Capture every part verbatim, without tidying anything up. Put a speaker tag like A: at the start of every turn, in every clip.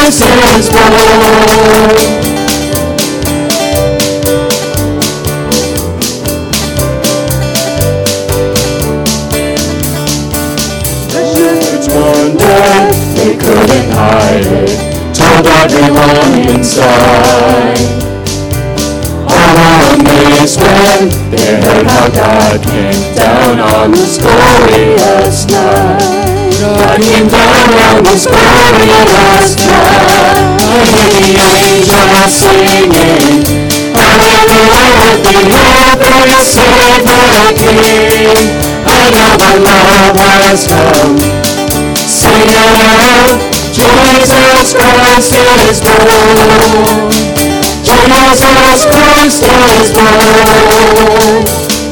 A: Christ is born. They couldn't hide it, told everyone inside. All were amazed when they heard how God came down on this glorious night. God came down on this glorious night. I hear the angels singing, hallelujah, the earth will save the King. I know the love has come. Sing it out, Jesus Christ is born. Jesus Christ is born.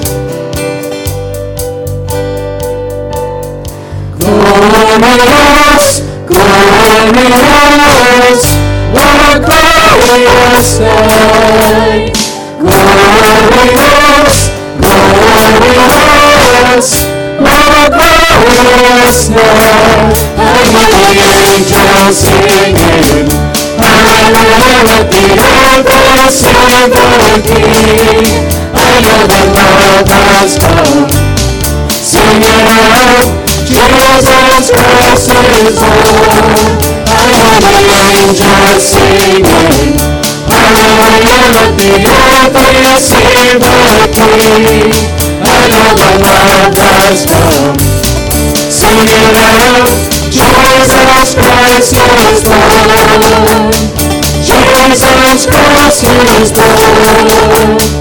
A: Glorious, glorious, what a glorious night. Glorious, glorious, what a glorious night. I hear the angels singing, hallelujah, the earth will sing the King. I know that love has come. Sing it out, Jesus Christ is born. I hear the angels singing, hallelujah, the earth will sing the King. I know that love has come. Sing it out, Jesus Christ is born. Jesus Christ is born.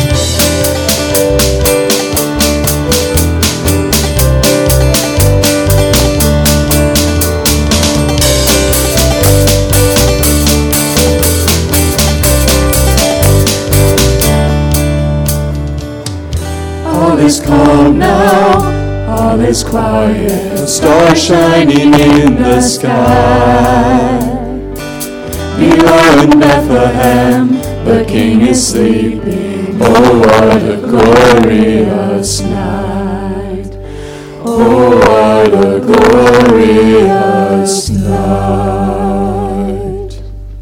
A: All is calm now. All is quiet, a star shining in the sky. Below in Bethlehem, the King is sleeping. Oh, what a glorious night. Oh, what a glorious night.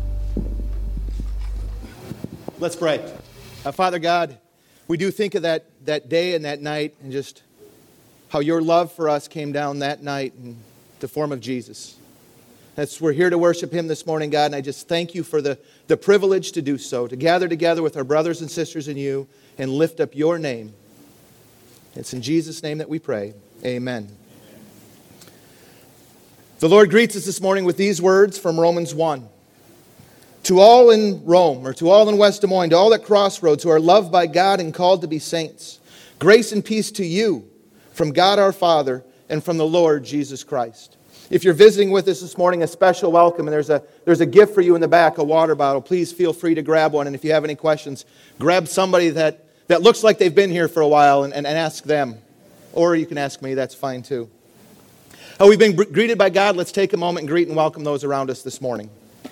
B: Let's pray. Uh, Father God, we do think of that, that day and that night and just how your love for us came down that night in the form of Jesus. That's, we're here to worship Him this morning, God, and I just thank you for the, the privilege to do so, to gather together with our brothers and sisters in you and lift up your name. It's in Jesus' name that we pray. Amen. The Lord greets us this morning with these words from Romans one. To all in Rome, or to all in West Des Moines, to all at Crossroads who are loved by God and called to be saints, grace and peace to you from God our Father and from the Lord Jesus Christ. If you're visiting with us this morning, a special welcome, and there's a, there's a gift for you in the back, a water bottle. Please feel free to grab one, and if you have any questions, grab somebody that, that looks like they've been here for a while and, and, and ask them. Or you can ask me, that's fine too. Oh, we've been greeted by God. Let's take a moment and greet and welcome those around us this morning.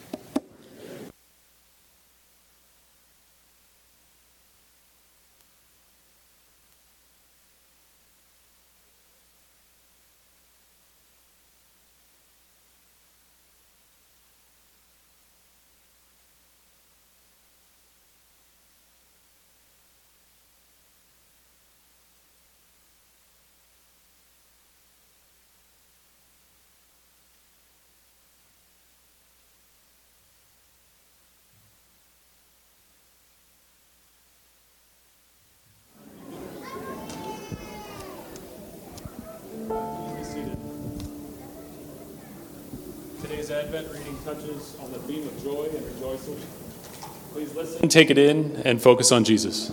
C: Today's Advent reading touches on the theme of joy and rejoicing. Please listen and take it in and focus on Jesus.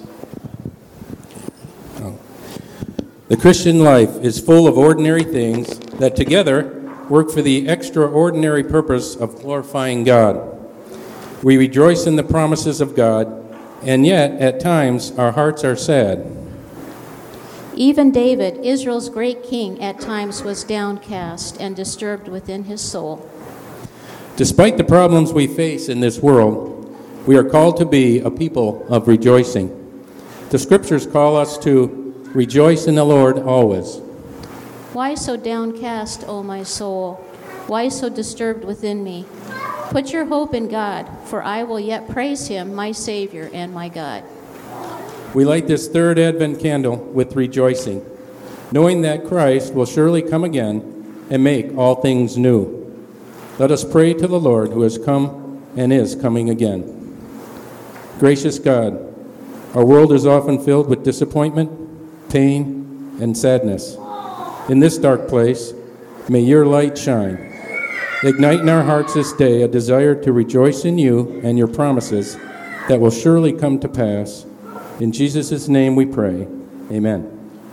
D: Oh. The Christian life is full of ordinary things that together work for the extraordinary purpose of glorifying God. We rejoice in the promises of God, and yet, at times, our hearts are sad.
E: Even David, Israel's great king, at times was downcast and disturbed within his soul.
D: Despite the problems we face in this world, we are called to be a people of rejoicing. The Scriptures call us to rejoice in the Lord always.
E: Why so downcast, O my soul? Why so disturbed within me? Put your hope in God, for I will yet praise him, my Savior and my God.
D: We light this third Advent candle with rejoicing, knowing that Christ will surely come again and make all things new. Let us pray to the Lord who has come and is coming again. Gracious God, our world is often filled with disappointment, pain, and sadness. In this dark place, may your light shine. Ignite in our hearts this day a desire to rejoice in you and your promises that will surely come to pass. In Jesus' name we pray. Amen.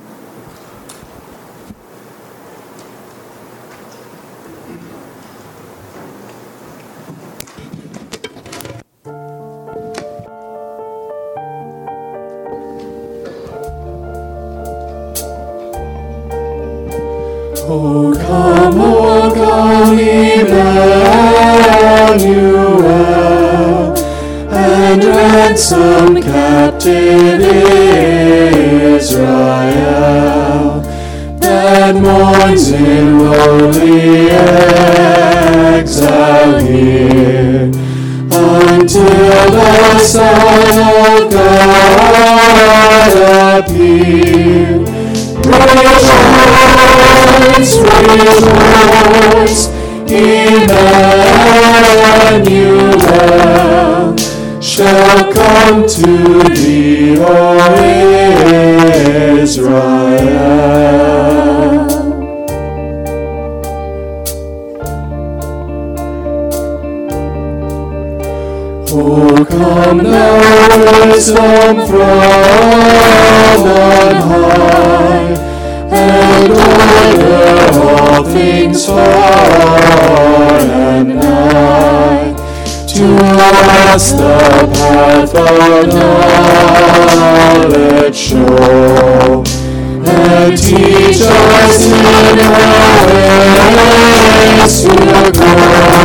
A: O come, O come, Emmanuel, and ransom captive Israel, that mourns in lonely exile here, until the Son of God appear. Rejoice, rejoice, Emmanuel shall come to thee, O Israel. O come, thou wisdom from on high, and order all things far and nigh. To us the path of knowledge show, and teach us in our ways to go.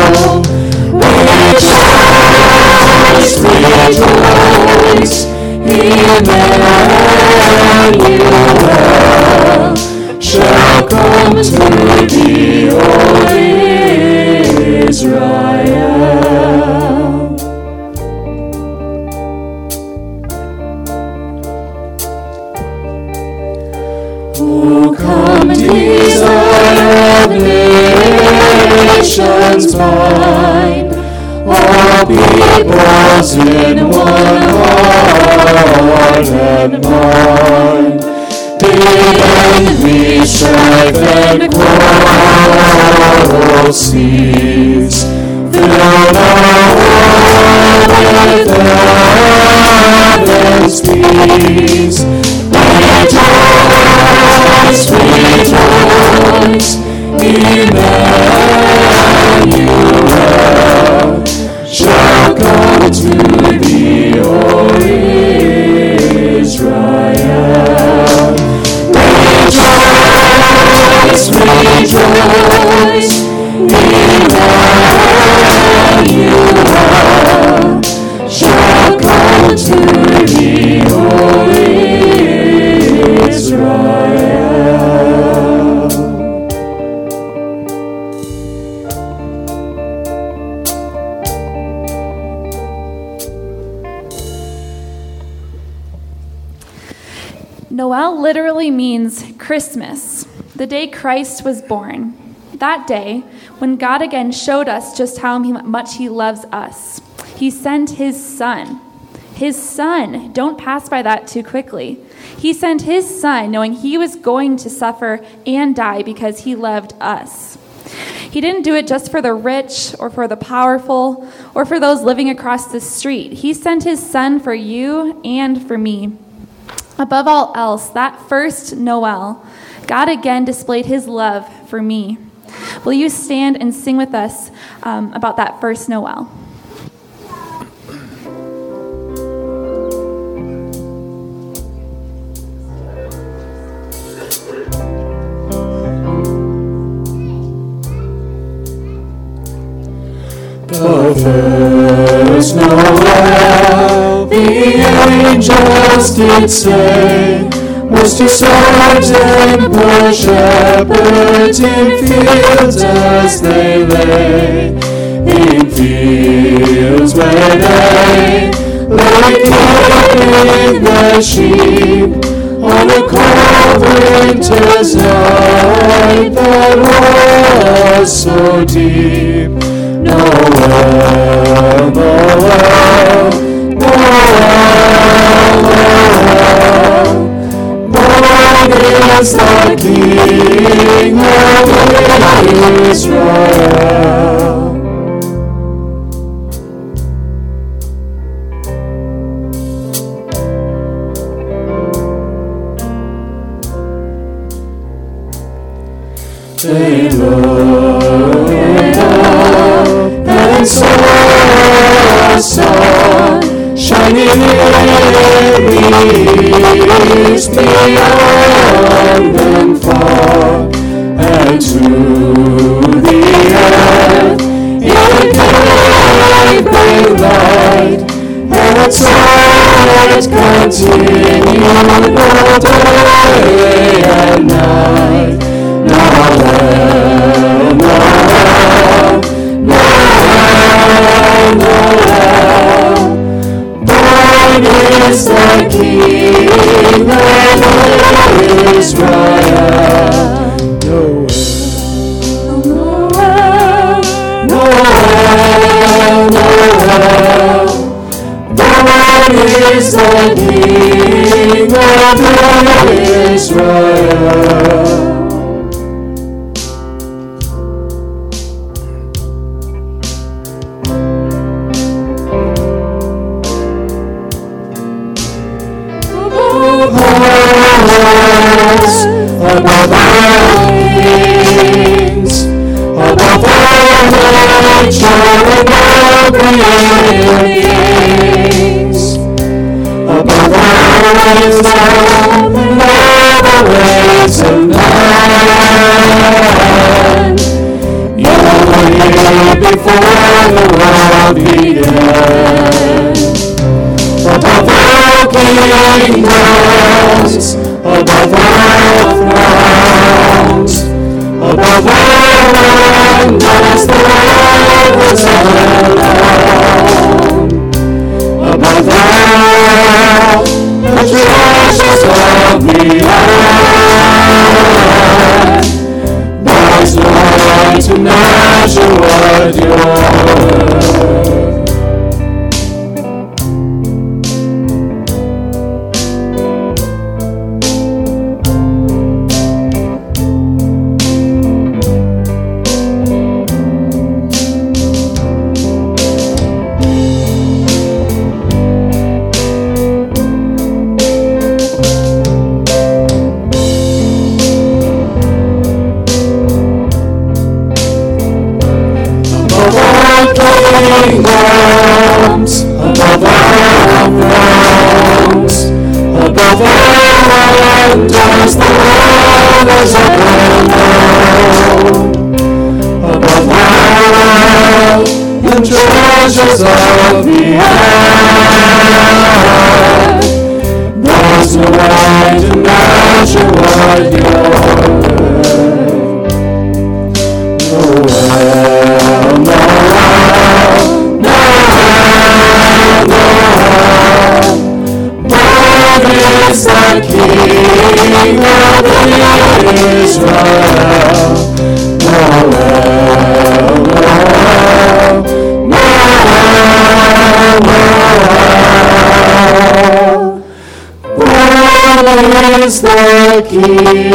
A: Rejoice, rejoice, Emmanuel shall come to thee, O Israel. O come, desire of nations mine, all peoples in one heart and mind. Bid envy, strife, and quarrel cease. Fill our world with heaven's peace. Rejoice, rejoice, Emmanuel shall come to thee, O Israel. Rejoice, rejoice, Emmanuel shall come to thee, O Israel.
F: Noel literally means Christmas, the day Christ was born. That day, when God again showed us just how much he loves us, he sent his son. His son. Don't pass by that too quickly. He sent his son knowing he was going to suffer and die because he loved us. He didn't do it just for the rich or for the powerful or for those living across the street. He sent his son for you and for me. Above all else, that first Noel, God again displayed his love for me. Will you stand and sing with us um, about that first Noel?
A: The first Noel, the angels did say, was to swords and poor shepherds in fields as they lay. in fields where they lay keeping the sheep on a cold winter's night that was so deep. Noel, Noel, Noel, Noel, born is the King of Israel. They looked up and saw a sun shining in the east beyond them far, and to the earth it gave great light, and its light continued all day and night. Noel, Noel, Noel, Noel, born is the King of Israel. Noel, Noel, Noel, born is the King of Israel. Above all kings, above all nature and all created things, above all wisdom and all the ways of man, you were here before the world began. Above all kingdoms, above all thrones, above all wonders the world was alone, above all the treasures of the earth, there's no way to measure what you're worth. Kingdoms, above all thrones, above all wonders the world has ever known, above all the treasures of the earth, there's no way to measure what you're worth. Noel, Noel, is the King of Israel. Noel, Noel, Noel, Noel, born is the King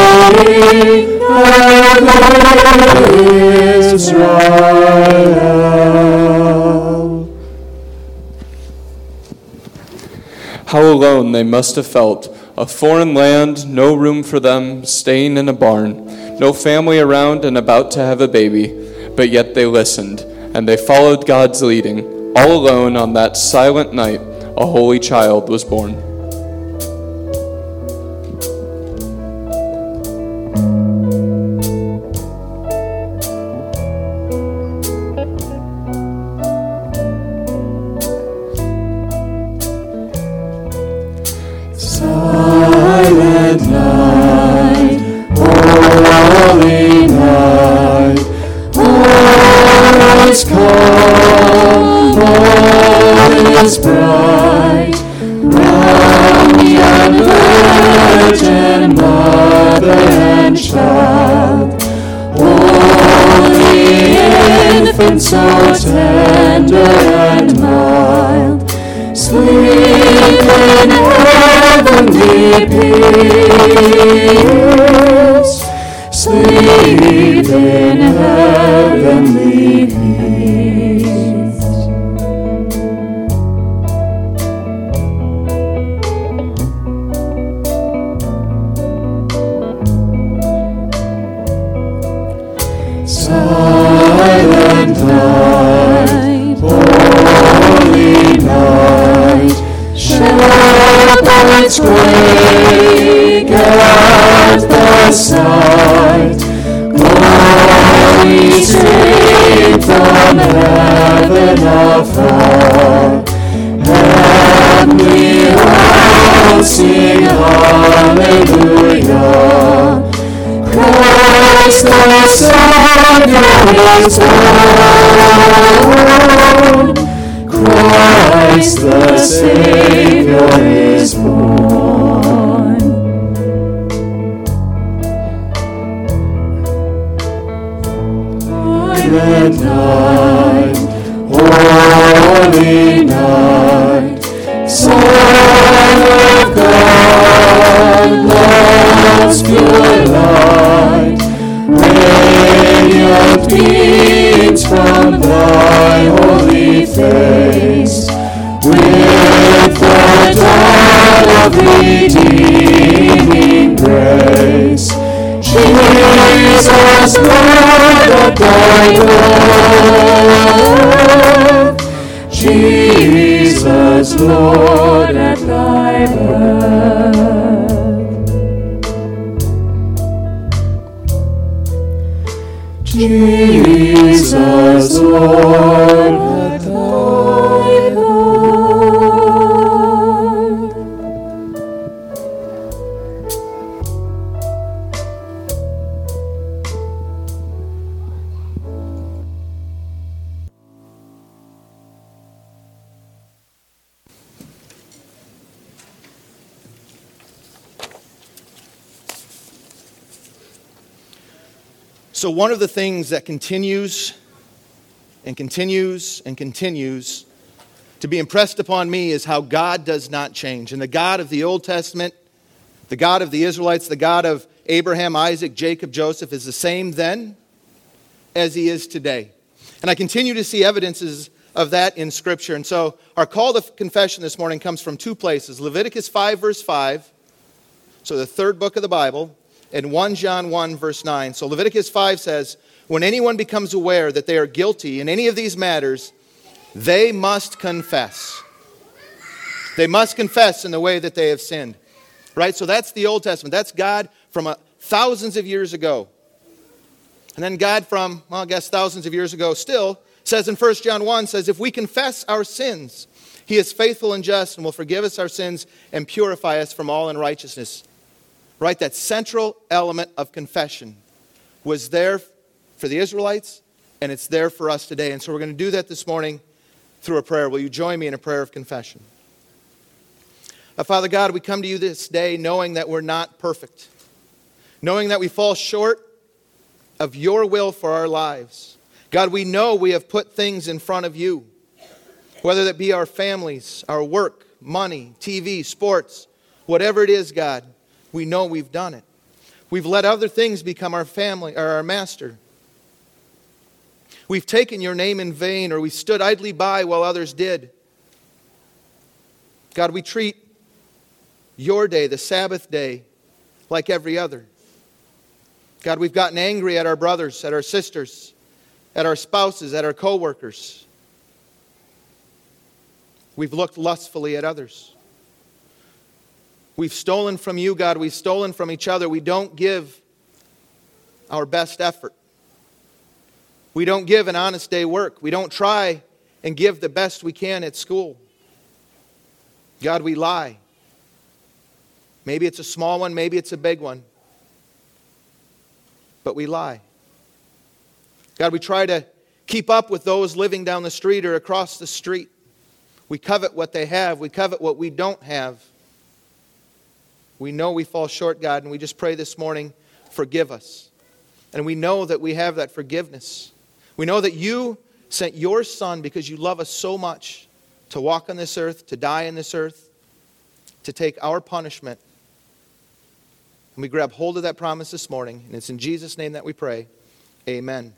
A: of Israel.
G: How alone they must have felt. A foreign land, no room for them, staying in a barn, no family around and about to have a baby, but yet they listened, and they followed God's leading. All alone on that silent night, a holy child was born.
A: Silent night, holy night, all is calm. was bright, round the young Virgin Mother and Child. Holy infant, so tender and mild, sleep in heavenly peace, sleep in heavenly peace. Silent night, holy night, shepherds quake at the sight. Glory straight from heaven afar, and we all sing hallelujah. Christ the Savior is born. Christ the Savior is born. Silent night, holy night, Son of God, love's pure light, radiant beams from thy holy face, with the dawn of redeeming grace. Jesus, Lord at thy birth, Jesus, Lord at thy birth. Jesus, Lord at thy birth.
B: So one of the things that continues and continues and continues to be impressed upon me is how God does not change. And the God of the Old Testament, the God of the Israelites, the God of Abraham, Isaac, Jacob, Joseph is the same then as he is today. And I continue to see evidences of that in Scripture. And so our call to confession this morning comes from two places. Leviticus five, verse five, so the third book of the Bible, and First John one, verse nine. So Leviticus five says, when anyone becomes aware that they are guilty in any of these matters, they must confess. They must confess in the way that they have sinned. Right? So that's the Old Testament. That's God from a, thousands of years ago. And then God from, well, I guess thousands of years ago still, says in First John one, says, if we confess our sins, he is faithful and just and will forgive us our sins and purify us from all unrighteousness. Right? That central element of confession was there for the Israelites, and it's there for us today. And so we're going to do that this morning through a prayer. Will you join me in a prayer of confession? Uh, Father God, we come to you this day knowing that we're not perfect, knowing that we fall short of your will for our lives. God, we know we have put things in front of you, whether that be our families, our work, money, T V, sports, whatever it is, God. We know we've done it. We've let other things become our family or our master. We've taken your name in vain, or we stood idly by while others did. God, we treat your day, the Sabbath day, like every other. God, we've gotten angry at our brothers, at our sisters, at our spouses, at our co-workers. We've looked lustfully at others. We've stolen from you, God. We've stolen from each other. We don't give our best effort. We don't give an honest day work. We don't try and give the best we can at school. God, we lie. Maybe it's a small one, maybe it's a big one. But we lie. God, we try to keep up with those living down the street or across the street. We covet what they have. We covet what we don't have. We know we fall short, God, and we just pray this morning, forgive us. And we know that we have that forgiveness. We know that you sent your Son because you love us so much to walk on this earth, to die on this earth, to take our punishment. And we grab hold of that promise this morning, and it's in Jesus' name that we pray. Amen.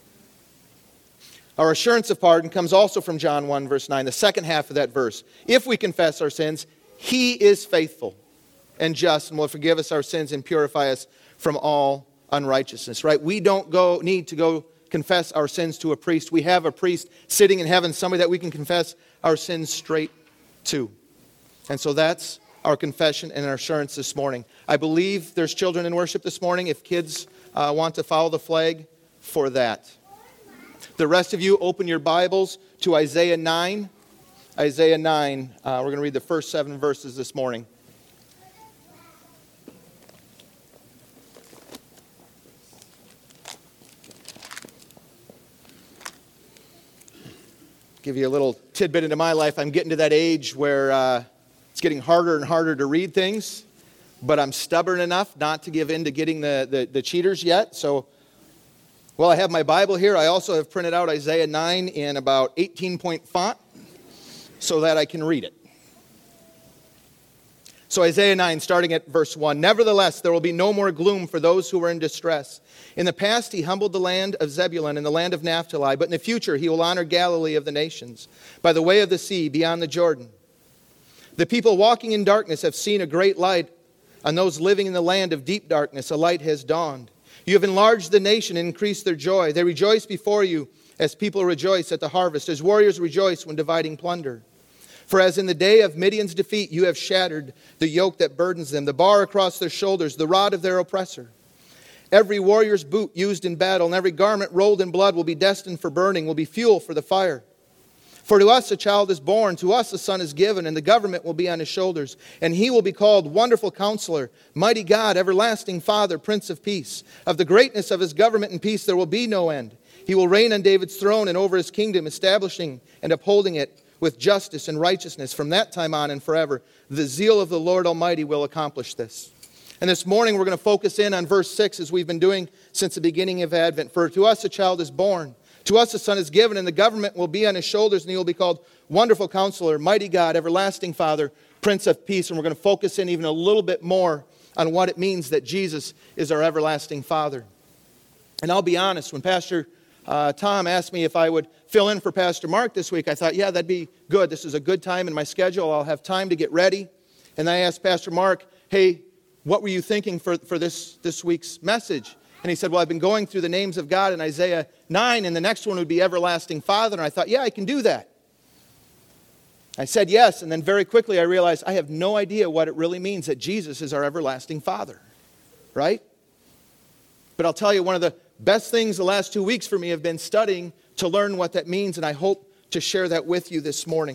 B: Our assurance of pardon comes also from John one, verse nine, the second half of that verse. If we confess our sins, He is faithful and just and will forgive us our sins and purify us from all unrighteousness. Right? We don't go need to go confess our sins to a priest. We have a priest sitting in heaven, somebody that we can confess our sins straight to. And so that's our confession and our assurance this morning. I believe there's children in worship this morning. If kids uh, want to follow the flag for that. The rest of you, open your Bibles to Isaiah nine. Isaiah nine. Uh, we're going to read the first seven verses this morning. Give you a little tidbit into my life. I'm getting to that age where uh, it's getting harder and harder to read things, but I'm stubborn enough not to give in to getting the, the, the cheaters yet. So, well, I have my Bible here. I also have printed out Isaiah nine in about eighteen point font so that I can read it. So Isaiah nine, starting at verse one. Nevertheless, there will be no more gloom for those who are in distress. In the past, he humbled the land of Zebulun and the land of Naphtali, but in the future, he will honor Galilee of the nations, by the way of the sea, beyond the Jordan. The people walking in darkness have seen a great light. On those living in the land of deep darkness, a light has dawned. You have enlarged the nation and increased their joy. They rejoice before you as people rejoice at the harvest, as warriors rejoice when dividing plunder. For as in the day of Midian's defeat, you have shattered the yoke that burdens them, the bar across their shoulders, the rod of their oppressor. Every warrior's boot used in battle and every garment rolled in blood will be destined for burning, will be fuel for the fire. For to us a child is born, to us a son is given, and the government will be on his shoulders. And he will be called Wonderful Counselor, Mighty God, Everlasting Father, Prince of Peace. Of the greatness of his government and peace there will be no end. He will reign on David's throne and over his kingdom, establishing and upholding it with justice and righteousness from that time on and forever. The zeal of the Lord Almighty will accomplish this. And this morning we're going to focus in on verse six, as we've been doing since the beginning of Advent. For to us a child is born. To us a son is given, and the government will be on his shoulders, and he will be called Wonderful Counselor, Mighty God, Everlasting Father, Prince of Peace. And we're going to focus in even a little bit more on what it means that Jesus is our everlasting Father. And I'll be honest, when Pastor uh, Tom asked me if I would fill in for Pastor Mark this week, I thought, yeah, that'd be good. This is a good time in my schedule. I'll have time to get ready. And then I asked Pastor Mark, hey, what were you thinking for, for this, this week's message? And he said, well, I've been going through the names of God in Isaiah nine, and the next one would be Everlasting Father. And I thought, yeah, I can do that. I said yes, and then very quickly I realized I have no idea what it really means that Jesus is our everlasting Father, right? But I'll tell you, one of the best things the last two weeks for me have been studying to learn what that means, and I hope to share that with you this morning.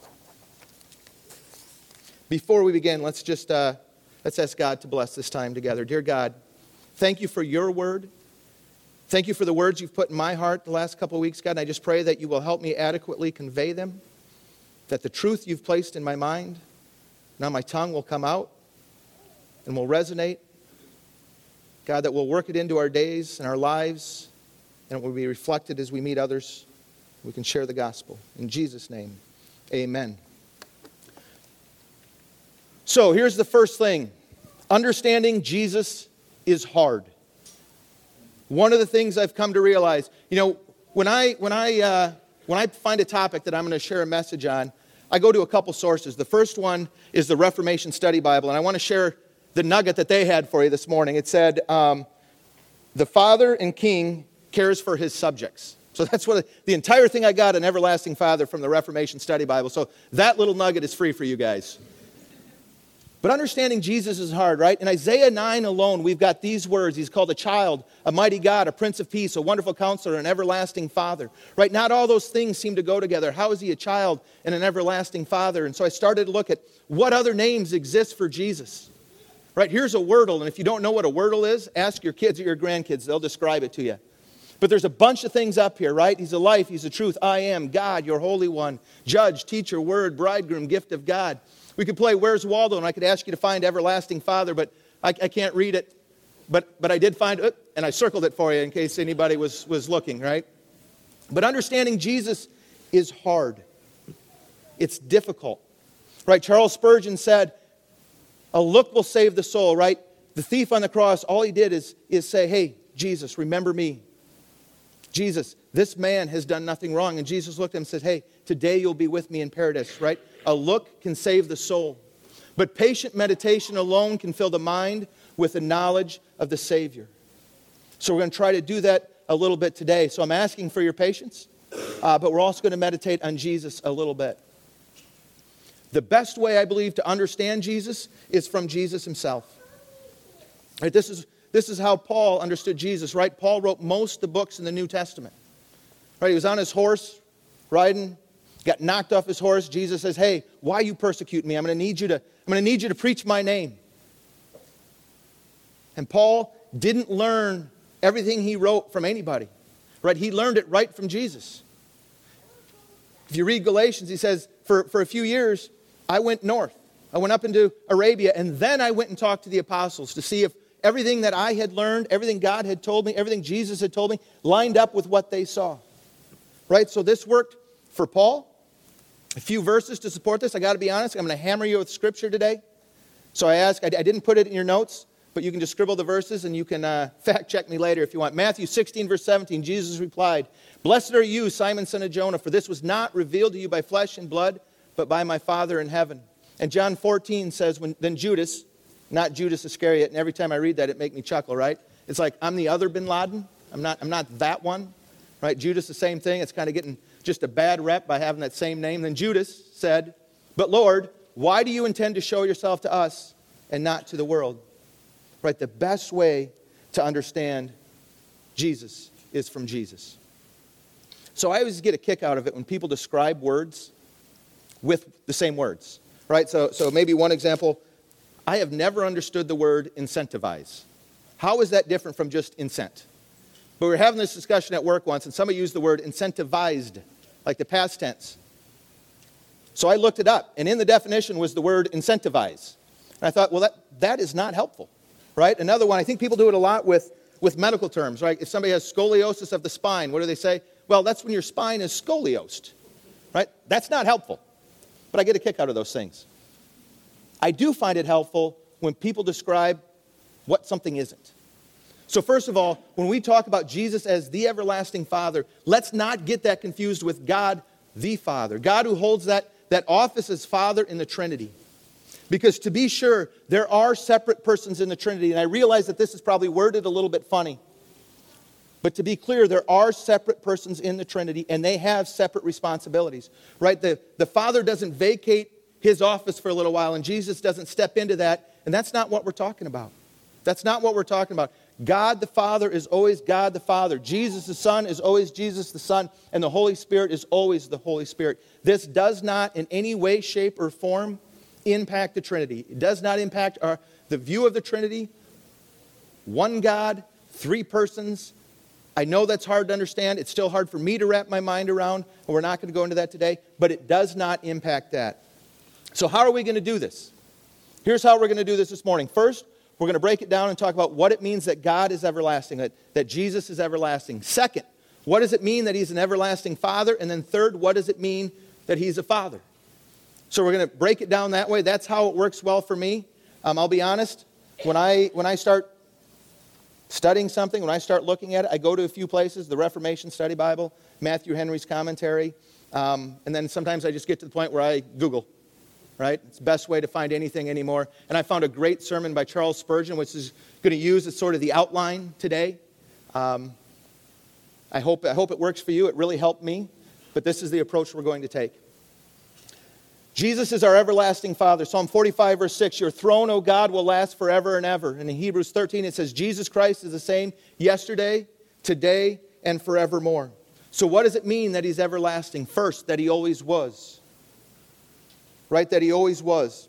B: Before we begin, let's just uh, let's ask God to bless this time together. Dear God, thank you for your word. Thank you for the words you've put in my heart the last couple of weeks, God. And I just pray that you will help me adequately convey them, that the truth you've placed in my mind, now my tongue will come out and will resonate. God, that we'll work it into our days and our lives, and it will be reflected as we meet others. We can share the gospel. In Jesus' name, amen. So here's the first thing. Understanding Jesus is hard. One of the things I've come to realize, you know, when I when I uh, when I find a topic that I'm going to share a message on, I go to a couple sources. The first one is the Reformation Study Bible, and I want to share the nugget that they had for you this morning. It said, um, "The Father and King cares for his subjects." So that's what the entire thing I got, an Everlasting Father from the Reformation Study Bible. So that little nugget is free for you guys. But understanding Jesus is hard, right? In Isaiah nine alone, we've got these words. He's called a child, a mighty God, a Prince of Peace, a Wonderful Counselor, an Everlasting Father, right? Not all those things seem to go together. How is he a child and an everlasting Father? And so I started to look at what other names exist for Jesus, right? Here's a wordle, and if you don't know what a wordle is, ask your kids or your grandkids. They'll describe it to you. But there's a bunch of things up here, right? He's the life, he's the truth. I am God, your Holy One, judge, teacher, word, bridegroom, gift of God. We could play Where's Waldo, and I could ask you to find Everlasting Father, but I, I can't read it. But, but I did find it, and I circled it for you in case anybody was, was looking, right? But understanding Jesus is hard. It's difficult, right? Charles Spurgeon said, a look will save the soul, right? The thief on the cross, all he did is, is say, hey, Jesus, remember me. Jesus, this man has done nothing wrong. And Jesus looked at him and said, hey, today you'll be with me in paradise, right? A look can save the soul. But patient meditation alone can fill the mind with the knowledge of the Savior. So we're going to try to do that a little bit today. So I'm asking for your patience, uh, but we're also going to meditate on Jesus a little bit. The best way, I believe, to understand Jesus is from Jesus himself. Right, this is This is how Paul understood Jesus, right? Paul wrote most of the books in the New Testament. Right? He was on his horse, riding, got knocked off his horse. Jesus says, hey, why you persecute me? I'm going to need you to, I'm going to need you to preach my name. And Paul didn't learn everything he wrote from anybody. Right? He learned it right from Jesus. If you read Galatians, he says, for, for a few years, I went north. I went up into Arabia, and then I went and talked to the apostles to see if everything that I had learned, everything God had told me, everything Jesus had told me, lined up with what they saw. Right? So this worked for Paul. A few verses to support this. I got to be honest, I'm going to hammer you with Scripture today. So I ask, I, I didn't put it in your notes, but you can just scribble the verses and you can uh, fact check me later if you want. Matthew sixteen, verse seventeen, Jesus replied, blessed are you, Simon, son of Jonah, for this was not revealed to you by flesh and blood, but by my Father in heaven. And John fourteen says, when then Judas, not Judas Iscariot, and every time I read that, it makes me chuckle, right? It's like, I'm the other bin Laden. I'm not, I'm not that one, right? Judas, the same thing. It's kind of getting just a bad rep by having that same name. Then Judas said, but Lord, why do you intend to show yourself to us and not to the world? Right? The best way to understand Jesus is from Jesus. So I always get a kick out of it when people describe words with the same words, right? So, so maybe one example, I have never understood the word incentivize. How is that different from just incent? But we were having this discussion at work once, and somebody used the word incentivized, like the past tense. So I looked it up, and in the definition was the word incentivize. And I thought, well, that, that is not helpful, right? Another one, I think people do it a lot with, with medical terms, right? If somebody has scoliosis of the spine, what do they say? Well, that's when your spine is scoliosed, right? That's not helpful. But I get a kick out of those things. I do find it helpful when people describe what something isn't. So first of all, when we talk about Jesus as the everlasting Father, let's not get that confused with God the Father. God who holds that, that office as Father in the Trinity. Because to be sure, there are separate persons in the Trinity. And I realize that this is probably worded a little bit funny. But to be clear, there are separate persons in the Trinity, and they have separate responsibilities. Right? The, the Father doesn't vacate his office for a little while, and Jesus doesn't step into that, and that's not what we're talking about. That's not what we're talking about. God the Father is always God the Father. Jesus the Son is always Jesus the Son, and the Holy Spirit is always the Holy Spirit. This does not in any way, shape, or form impact the Trinity. It does not impact our, the view of the Trinity. One God, three persons. I know that's hard to understand. It's still hard for me to wrap my mind around, and we're not going to go into that today, but it does not impact that. So how are we going to do this? Here's how we're going to do this this morning. First, we're going to break it down and talk about what it means that God is everlasting, that, that Jesus is everlasting. Second, what does it mean that he's an everlasting Father? And then third, what does it mean that he's a Father? So we're going to break it down that way. That's how it works well for me. Um, I'll be honest, when I, when I start studying something, when I start looking at it, I go to a few places, the Reformation Study Bible, Matthew Henry's commentary, um, and then sometimes I just get to the point where I Google. Right? It's the best way to find anything anymore. And I found a great sermon by Charles Spurgeon, which is going to use as sort of the outline today. Um, I hope, I hope it works for you. It really helped me. But this is the approach we're going to take. Jesus is our everlasting Father. Psalm forty-five, verse six, your throne, O God, will last forever and ever. And in Hebrews thirteen, it says, Jesus Christ is the same yesterday, today, and forevermore. So what does it mean that he's everlasting? First, that he always was. Right, that he always was.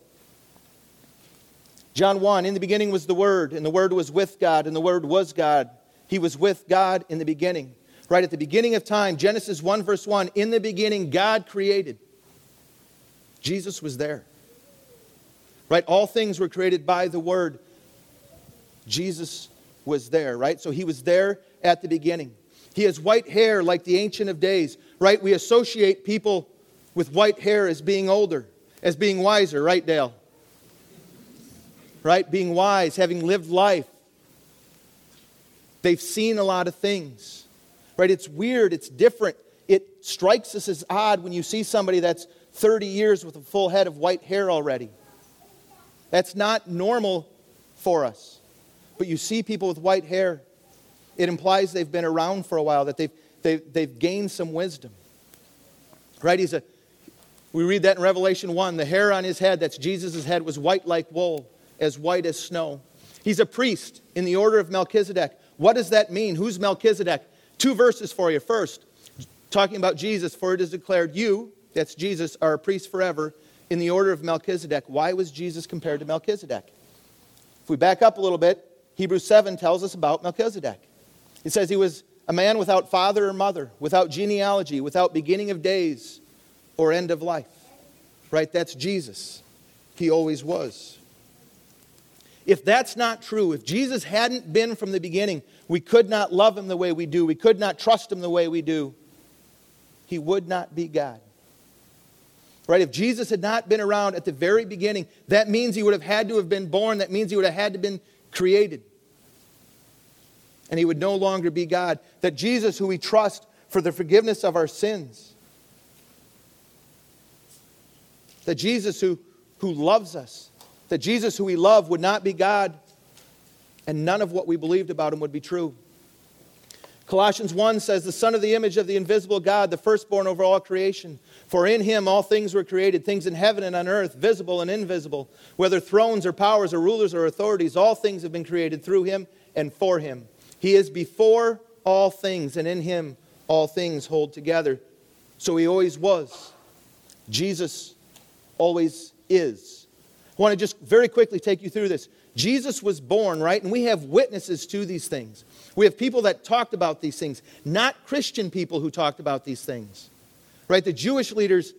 B: John one, in the beginning was the Word, and the Word was with God, and the Word was God. He was with God in the beginning. Right at the beginning of time, Genesis one verse one, in the beginning God created. Jesus was there. Right? All things were created by the Word. Jesus was there, right? So he was there at the beginning. He has white hair like the Ancient of Days, right? We associate people with white hair as being older, as being wiser, right, Dale? Right? Being wise, having lived life. They've seen a lot of things, right? It's weird, it's different. It strikes us as odd when you see somebody that's thirty years with a full head of white hair already. That's not normal for us. But you see people with white hair, it implies they've been around for a while, that they've, they've, they've gained some wisdom. Right? He's a, we read that in Revelation one. The hair on his head, that's Jesus' head, was white like wool, as white as snow. He's a priest in the order of Melchizedek. What does that mean? Who's Melchizedek? Two verses for you. First, talking about Jesus, for it is declared, you, that's Jesus, are a priest forever in the order of Melchizedek. Why was Jesus compared to Melchizedek? If we back up a little bit, Hebrews seven tells us about Melchizedek. It says he was a man without father or mother, without genealogy, without beginning of days or end of life. Right? That's Jesus. He always was. If that's not true, if Jesus hadn't been from the beginning, we could not love him the way we do. We could not trust him the way we do. He would not be God. Right? If Jesus had not been around at the very beginning, that means he would have had to have been born. That means he would have had to have been created. And he would no longer be God. That Jesus, who we trust for the forgiveness of our sins, that Jesus who, who loves us, that Jesus who we love would not be God, and none of what we believed about him would be true. Colossians one says, the Son of the image of the invisible God, the firstborn over all creation. For in him all things were created, things in heaven and on earth, visible and invisible. Whether thrones or powers or rulers or authorities, all things have been created through him and for him. He is before all things, and in him all things hold together. So he always was. Jesus always is. I want to just very quickly take you through this. Jesus was born, right? And we have witnesses to these things. We have people that talked about these things, not Christian people who talked about these things. Right? The Jewish leaders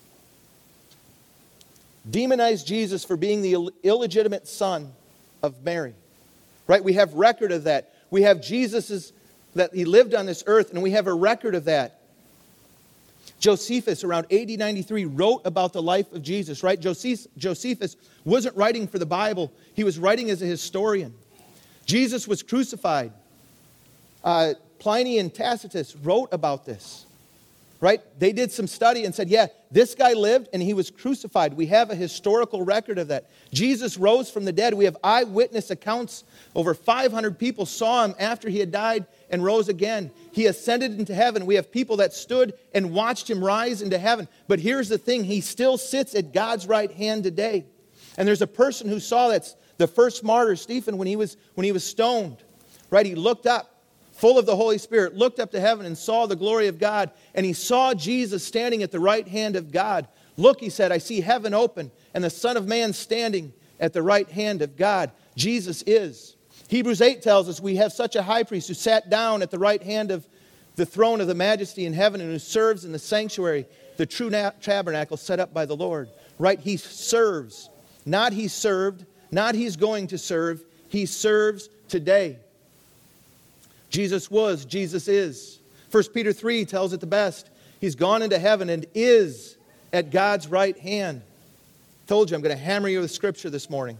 B: demonized Jesus for being the Ill- illegitimate son of Mary. Right? We have record of that. We have Jesus's, that he lived on this earth, and we have a record of that. Josephus, around A D ninety-three, wrote about the life of Jesus, right? Josephus, Josephus wasn't writing for the Bible. He was writing as a historian. Jesus was crucified. Uh, Pliny and Tacitus wrote about this, right? They did some study and said, yeah, this guy lived and he was crucified. We have a historical record of that. Jesus rose from the dead. We have eyewitness accounts. Over five hundred people saw him after he had died and rose again. He ascended into heaven. We have people that stood and watched him rise into heaven. But here's the thing. He still sits at God's right hand today. And there's a person who saw that's the first martyr, Stephen, when he was, when he was stoned. Right? He looked up, full of the Holy Spirit, looked up to heaven and saw the glory of God. And he saw Jesus standing at the right hand of God. Look, he said, I see heaven open and the Son of Man standing at the right hand of God. Jesus is. Hebrews eight tells us we have such a high priest who sat down at the right hand of the throne of the majesty in heaven and who serves in the sanctuary, the true tabernacle set up by the Lord. Right? He serves. Not he served. Not he's going to serve. He serves today. Jesus was. Jesus is. First Peter three tells it the best. He's gone into heaven and is at God's right hand. Told you I'm going to hammer you with scripture this morning.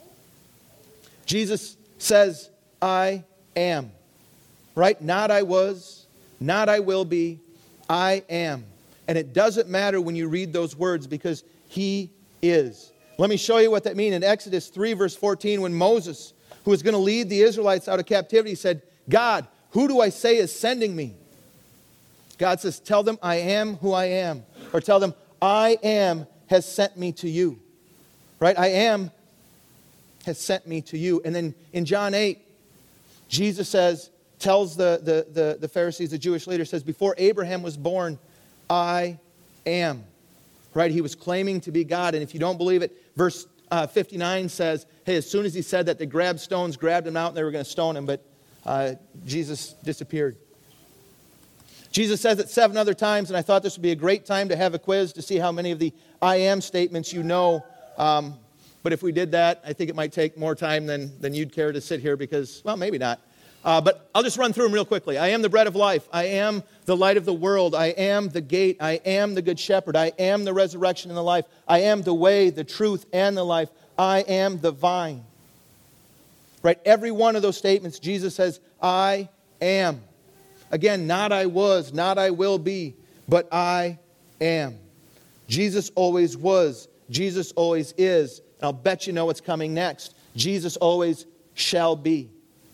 B: Jesus says, I am. Right? Not I was, not I will be, I am. And it doesn't matter when you read those words because he is. Let me show you what that means. In Exodus three verse fourteen, when Moses, who was going to lead the Israelites out of captivity, said, God, who do I say is sending me? God says, tell them I am who I am. Or tell them, I am has sent me to you. Right? I am has sent me to you. And then in John eight, Jesus says, tells the, the, the, the Pharisees, the Jewish leader, says, before Abraham was born, I am. Right? He was claiming to be God. And if you don't believe it, verse uh, fifty-nine says, hey, as soon as he said that, they grabbed stones, grabbed him out, and they were going to stone him. But uh, Jesus disappeared. Jesus says it seven other times, and I thought this would be a great time to have a quiz to see how many of the I am statements you know. Um, but if we did that, I think it might take more time than, than you'd care to sit here because, well, maybe not. Uh, but I'll just run through them real quickly. I am the bread of life. I am the light of the world. I am the gate. I am the good shepherd. I am the resurrection and the life. I am the way, the truth, and the life. I am the vine. Right? Every one of those statements, Jesus says, I am. Again, not I was, not I will be, but I am. Jesus always was. Jesus always is. And I'll bet you know what's coming next. Jesus always shall be.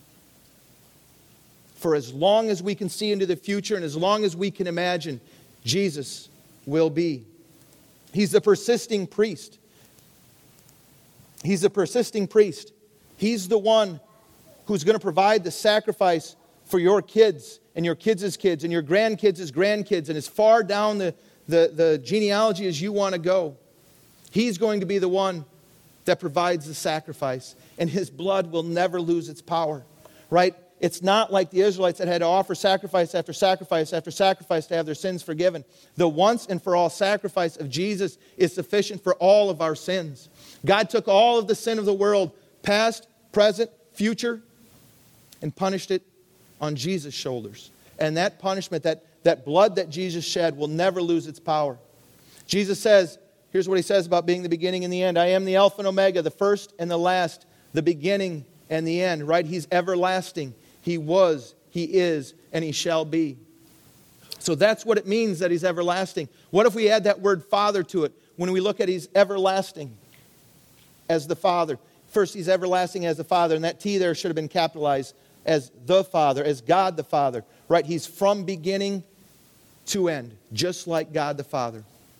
B: For as long as we can see into the future and as long as we can imagine, Jesus will be. He's the persisting priest. He's the persisting priest. He's the one who's going to provide the sacrifice for your kids and your kids' kids and your grandkids' grandkids and as far down the, the, the genealogy as you want to go. He's going to be the one that provides the sacrifice. And His blood will never lose its power. Right? It's not like the Israelites that had to offer sacrifice after sacrifice after sacrifice to have their sins forgiven. The once and for all sacrifice of Jesus is sufficient for all of our sins. God took all of the sin of the world, past, present, future, and punished it on Jesus' shoulders. And that punishment, that, that blood that Jesus shed will never lose its power. Jesus says, here's what He says about being the beginning and the end. I am the Alpha and Omega, the first and the last, the beginning and the end. Right? He's everlasting. He was, He is, and He shall be. So that's what it means that He's everlasting. What if we add that word Father to it? When we look at He's everlasting as the Father. First, He's everlasting as the Father, and that T there should have been capitalized as the Father, as God the Father. Right? He's from beginning to end, just like God the Father.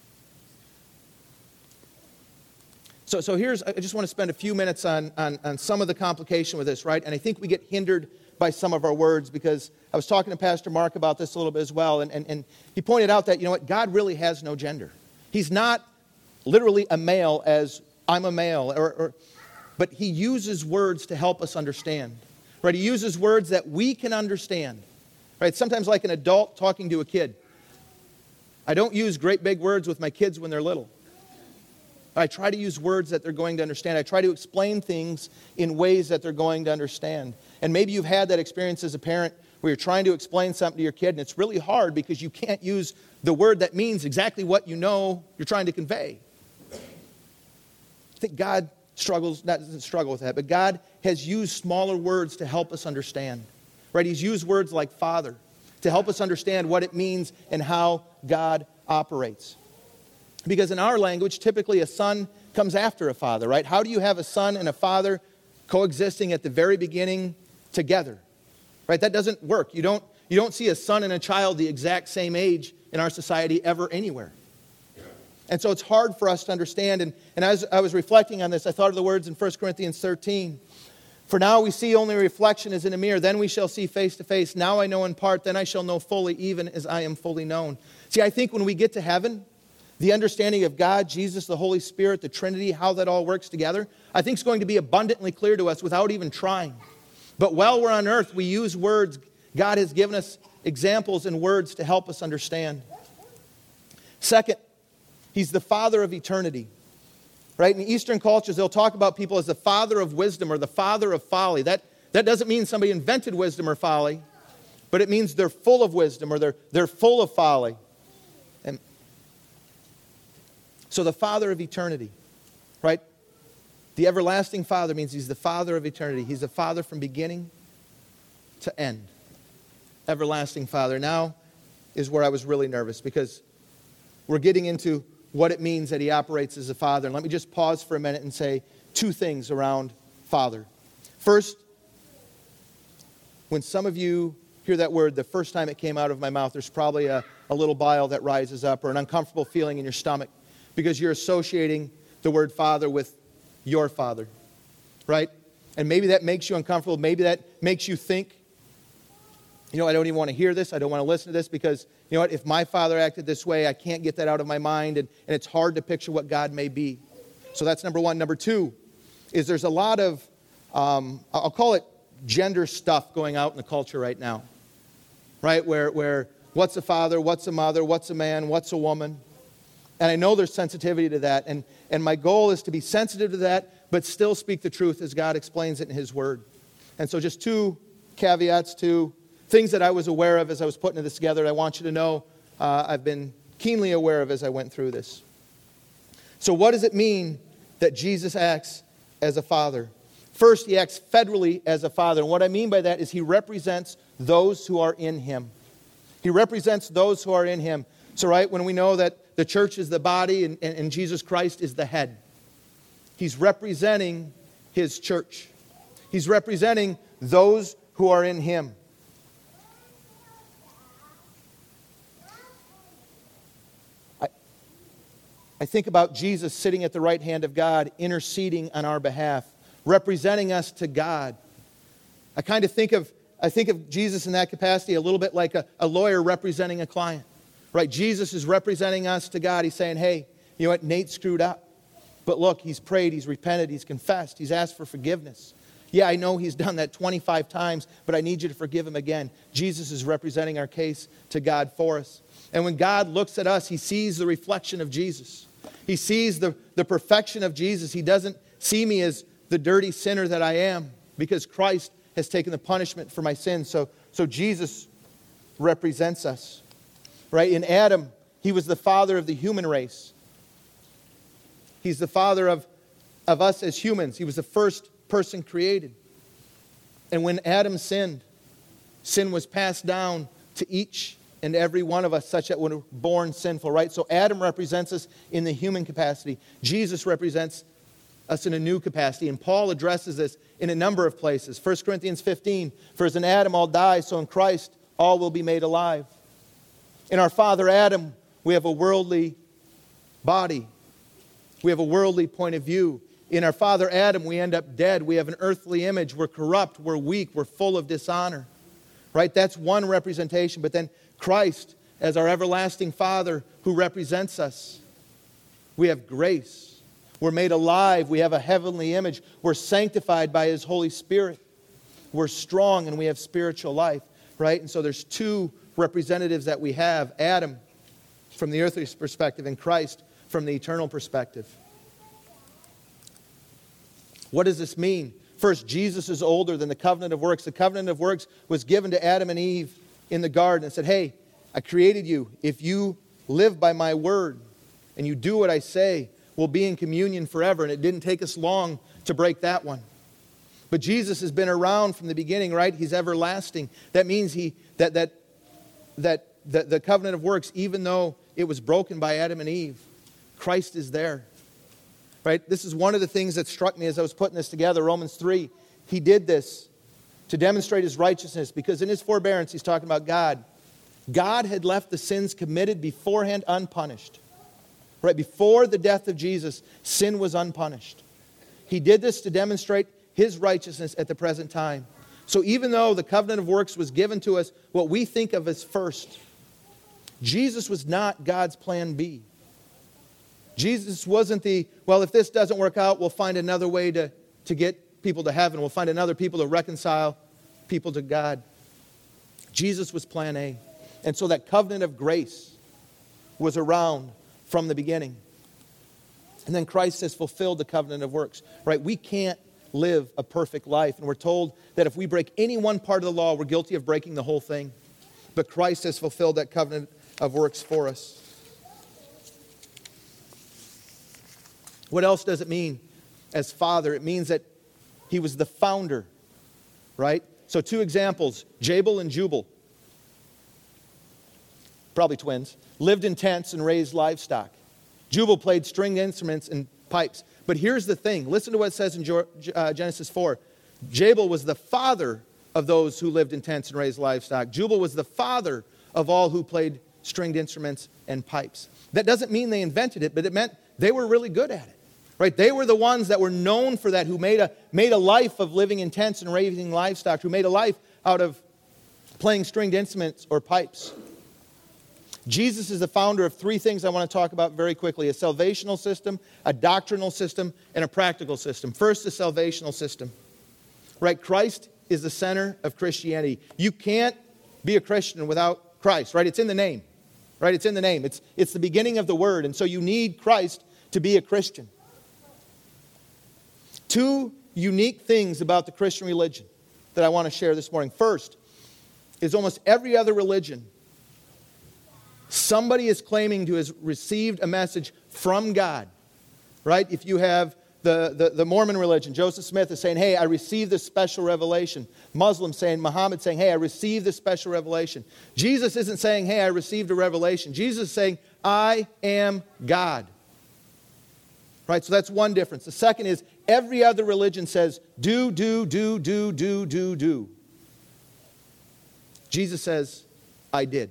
B: So, so here's, I just want to spend a few minutes on, on, on some of the complication with this, right? And I think we get hindered by some of our words because I was talking to Pastor Mark about this a little bit as well, and, and, and he pointed out that, you know what, God really has no gender. He's not literally a male as I'm a male, or, or, but He uses words to help us understand. Right? He uses words that we can understand. Right? Sometimes like an adult talking to a kid. I don't use great big words with my kids when they're little. I try to use words that they're going to understand. I try to explain things in ways that they're going to understand. And maybe you've had that experience as a parent where you're trying to explain something to your kid and it's really hard because you can't use the word that means exactly what you know you're trying to convey. I think God struggles, not doesn't struggle with that, but God has used smaller words to help us understand. Right? He's used words like Father to help us understand what it means and how God operates. Because in our language, typically a son comes after a father, right? How do you have a son and a father coexisting at the very beginning together? Right? That doesn't work. You don't, you don't see a son and a child the exact same age in our society ever anywhere. And so it's hard for us to understand. And, and as I was reflecting on this, I thought of the words in First Corinthians thirteen. For now we see only a reflection as in a mirror. Then we shall see face to face. Now I know in part. Then I shall know fully, even as I am fully known. See, I think when we get to heaven, the understanding of God, Jesus, the Holy Spirit, the Trinity, how that all works together, I think is going to be abundantly clear to us without even trying. But while we're on earth, we use words. God has given us examples and words to help us understand. Second, He's the Father of eternity. Right? In Eastern cultures, they'll talk about people as the father of wisdom or the father of folly. That, that doesn't mean somebody invented wisdom or folly, but it means they're full of wisdom or they're, they're full of folly. And so the Father of eternity, right? The everlasting Father means He's the Father of eternity. He's the Father from beginning to end. Everlasting Father. Now is where I was really nervous because we're getting into what it means that He operates as a Father. And let me just pause for a minute and say two things around Father. First, when some of you hear that word, the first time it came out of my mouth, there's probably a, a little bile that rises up or an uncomfortable feeling in your stomach because you're associating the word Father with your father, right? And maybe that makes you uncomfortable. Maybe that makes you think, you know, I don't even want to hear this. I don't want to listen to this because, you know what, if my father acted this way, I can't get that out of my mind, and, and it's hard to picture what God may be. So that's number one. Number two is there's a lot of, um, I'll call it gender stuff going out in the culture right now, right? Where, where What's a father? What's a mother? What's a man? What's a woman? And I know there's sensitivity to that. And, and my goal is to be sensitive to that, but still speak the truth as God explains it in His Word. And so just two caveats, two things that I was aware of as I was putting this together. I want you to know uh, I've been keenly aware of as I went through this. So what does it mean that Jesus acts as a father? First, He acts federally as a father. And what I mean by that is He represents those who are in Him. He represents those who are in Him. So, right, when we know that the church is the body and, and, and Jesus Christ is the head, He's representing His church. He's representing those who are in Him. I, I think about Jesus sitting at the right hand of God, interceding on our behalf, representing us to God. I kind of think of I think of Jesus in that capacity a little bit like a, a lawyer representing a client. Right? Jesus is representing us to God. He's saying, hey, you know what? Nate screwed up. But look, he's prayed, he's repented, he's confessed, he's asked for forgiveness. Yeah, I know he's done that twenty-five times, but I need you to forgive him again. Jesus is representing our case to God for us. And when God looks at us, He sees the reflection of Jesus. He sees the, the perfection of Jesus. He doesn't see me as the dirty sinner that I am, because Christ has taken the punishment for my sins. So, so Jesus represents us. Right? In Adam, he was the father of the human race. He's the father of, of us as humans. He was the first person created. And when Adam sinned, sin was passed down to each and every one of us, such that we're born sinful, right? So Adam represents us in the human capacity. Jesus represents us in a new capacity. And Paul addresses this in a number of places. First Corinthians fifteen, for as in Adam all die, so in Christ all will be made alive. In our father Adam, we have a worldly body. We have a worldly point of view. In our father Adam, we end up dead. We have an earthly image. We're corrupt. We're weak. We're full of dishonor. Right? That's one representation. But then Christ, as our everlasting Father who represents us, we have grace. We're made alive. We have a heavenly image. We're sanctified by His Holy Spirit. We're strong and we have spiritual life. Right? And so there's two representatives that we have. Adam from the earthly perspective and Christ from the eternal perspective. What does this mean? First, Jesus is older than the covenant of works. The covenant of works was given to Adam and Eve in the garden and said, hey, I created you. If you live by my word and you do what I say, we'll be in communion forever. And it didn't take us long to break that one. But Jesus has been around from the beginning, right? He's everlasting. That means he that that that the, the covenant of works, even though it was broken by Adam and Eve, Christ is there. Right? This is one of the things that struck me as I was putting this together. Romans three, He did this to demonstrate His righteousness, because in His forbearance, He's talking about God. God had left the sins committed beforehand unpunished. Right? Before the death of Jesus, sin was unpunished. He did this to demonstrate His righteousness at the present time. So even though the covenant of works was given to us, what we think of as first, Jesus was not God's plan B. Jesus wasn't the, well, if this doesn't work out, we'll find another way to, to get people to heaven. We'll find another people to reconcile people to God. Jesus was plan A. And so that covenant of grace was around from the beginning. And then Christ has fulfilled the covenant of works. Right? We can't live a perfect life. And we're told that if we break any one part of the law, we're guilty of breaking the whole thing. But Christ has fulfilled that covenant of works for us. What else does it mean as Father? It means that He was the founder, right? So two examples, Jabal and Jubal, probably twins, lived in tents and raised livestock. Jubal played stringed instruments and pipes. But here's the thing. Listen to what it says in Genesis four. Jabal was the father of those who lived in tents and raised livestock. Jubal was the father of all who played stringed instruments and pipes. That doesn't mean they invented it, but it meant they were really good at it. Right? They were the ones that were known for that, who made a, made a life of living in tents and raising livestock, who made a life out of playing stringed instruments or pipes. Jesus is the founder of three things I want to talk about very quickly: a salvational system, a doctrinal system, and a practical system. First, the salvational system. Right? Christ is the center of Christianity. You can't be a Christian without Christ, right? It's in the name, right? It's in the name. It's, it's the beginning of the word. And so you need Christ to be a Christian. Two unique things about the Christian religion that I want to share this morning. First is almost every other religion, somebody is claiming to have received a message from God, right? If you have the, the, the Mormon religion, Joseph Smith is saying, hey, I received this special revelation. Muslims saying, Muhammad saying, hey, I received this special revelation. Jesus isn't saying, hey, I received a revelation. Jesus is saying, I am God. Right, so that's one difference. The second is every other religion says, do, do, do, do, do, do, do. Jesus says, I did.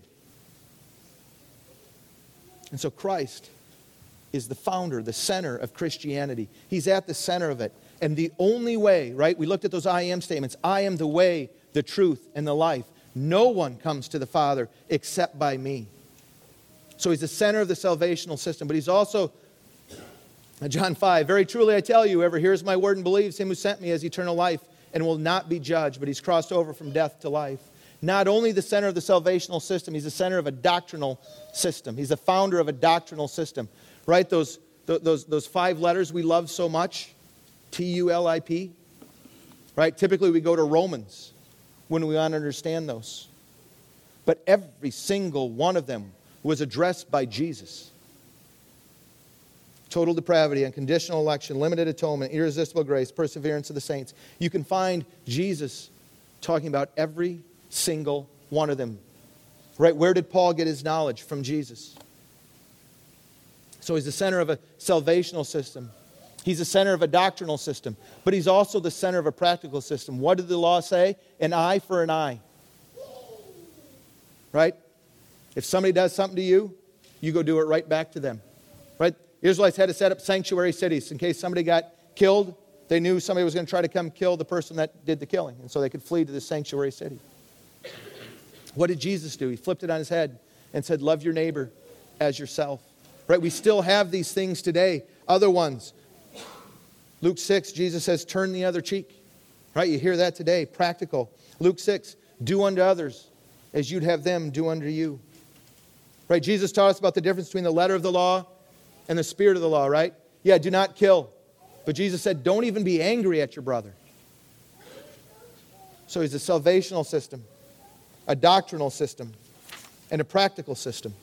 B: And so Christ is the founder, the center of Christianity. He's at the center of it. And the only way, right, we looked at those I am statements. I am the way, the truth, and the life. No one comes to the Father except by me. So he's the center of the salvational system. But he's also, John five, very truly I tell you, whoever hears my word and believes him who sent me has eternal life and will not be judged, but he's crossed over from death to life. Not only the center of the salvational system, he's the center of a doctrinal system. He's the founder of a doctrinal system. Right? Those, those, those five letters we love so much, T U L I P. Right? Typically we go to Romans when we want to understand those. But every single one of them was addressed by Jesus. Total depravity, unconditional election, limited atonement, irresistible grace, perseverance of the saints. You can find Jesus talking about every single one of them. Right? Where did Paul get his knowledge? From Jesus. So he's the center of a salvational system. He's the center of a doctrinal system. But he's also the center of a practical system. What did the law say? An eye for an eye. Right? If somebody does something to you, you go do it right back to them. Right? The Israelites had to set up sanctuary cities in case somebody got killed. They knew somebody was going to try to come kill the person that did the killing. And so they could flee to this sanctuary city. What did Jesus do? He flipped it on his head and said, love your neighbor as yourself. Right? We still have these things today. Other ones. Luke six, Jesus says, turn the other cheek. Right? You hear that today. Practical. Luke six, do unto others as you'd have them do unto you. Right? Jesus taught us about the difference between the letter of the law and the spirit of the law, right? Yeah, do not kill. But Jesus said, don't even be angry at your brother. So he's a salvational system, a doctrinal system, and a practical system.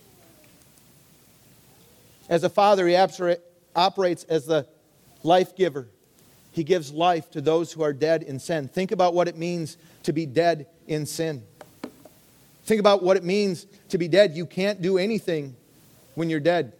B: As a father, he operates as the life giver. He gives life to those who are dead in sin. Think about what it means to be dead in sin. Think about what it means to be dead. You can't do anything when you're dead.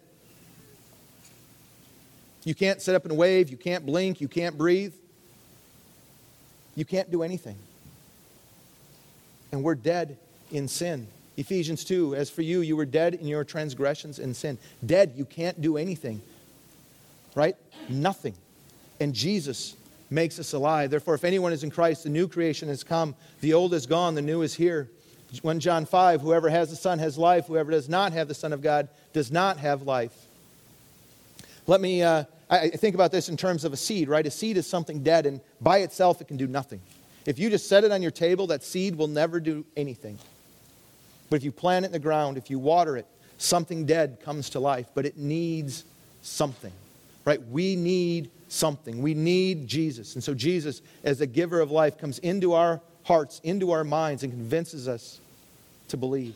B: You can't sit up and wave. You can't blink. You can't breathe. You can't do anything. And we're dead in sin. Ephesians two, as for you, you were dead in your transgressions and sin. Dead, you can't do anything. Right? Nothing. And Jesus makes us alive. Therefore, if anyone is in Christ, the new creation has come. The old is gone, the new is here. First John five, whoever has the Son has life. Whoever does not have the Son of God does not have life. Let me, uh, I think about this in terms of a seed, right? A seed is something dead, and by itself it can do nothing. If you just set it on your table, that seed will never do anything. But if you plant it in the ground, if you water it, something dead comes to life, but it needs something, right? We need something. We need Jesus. And so Jesus, as a giver of life, comes into our hearts, into our minds, and convinces us to believe.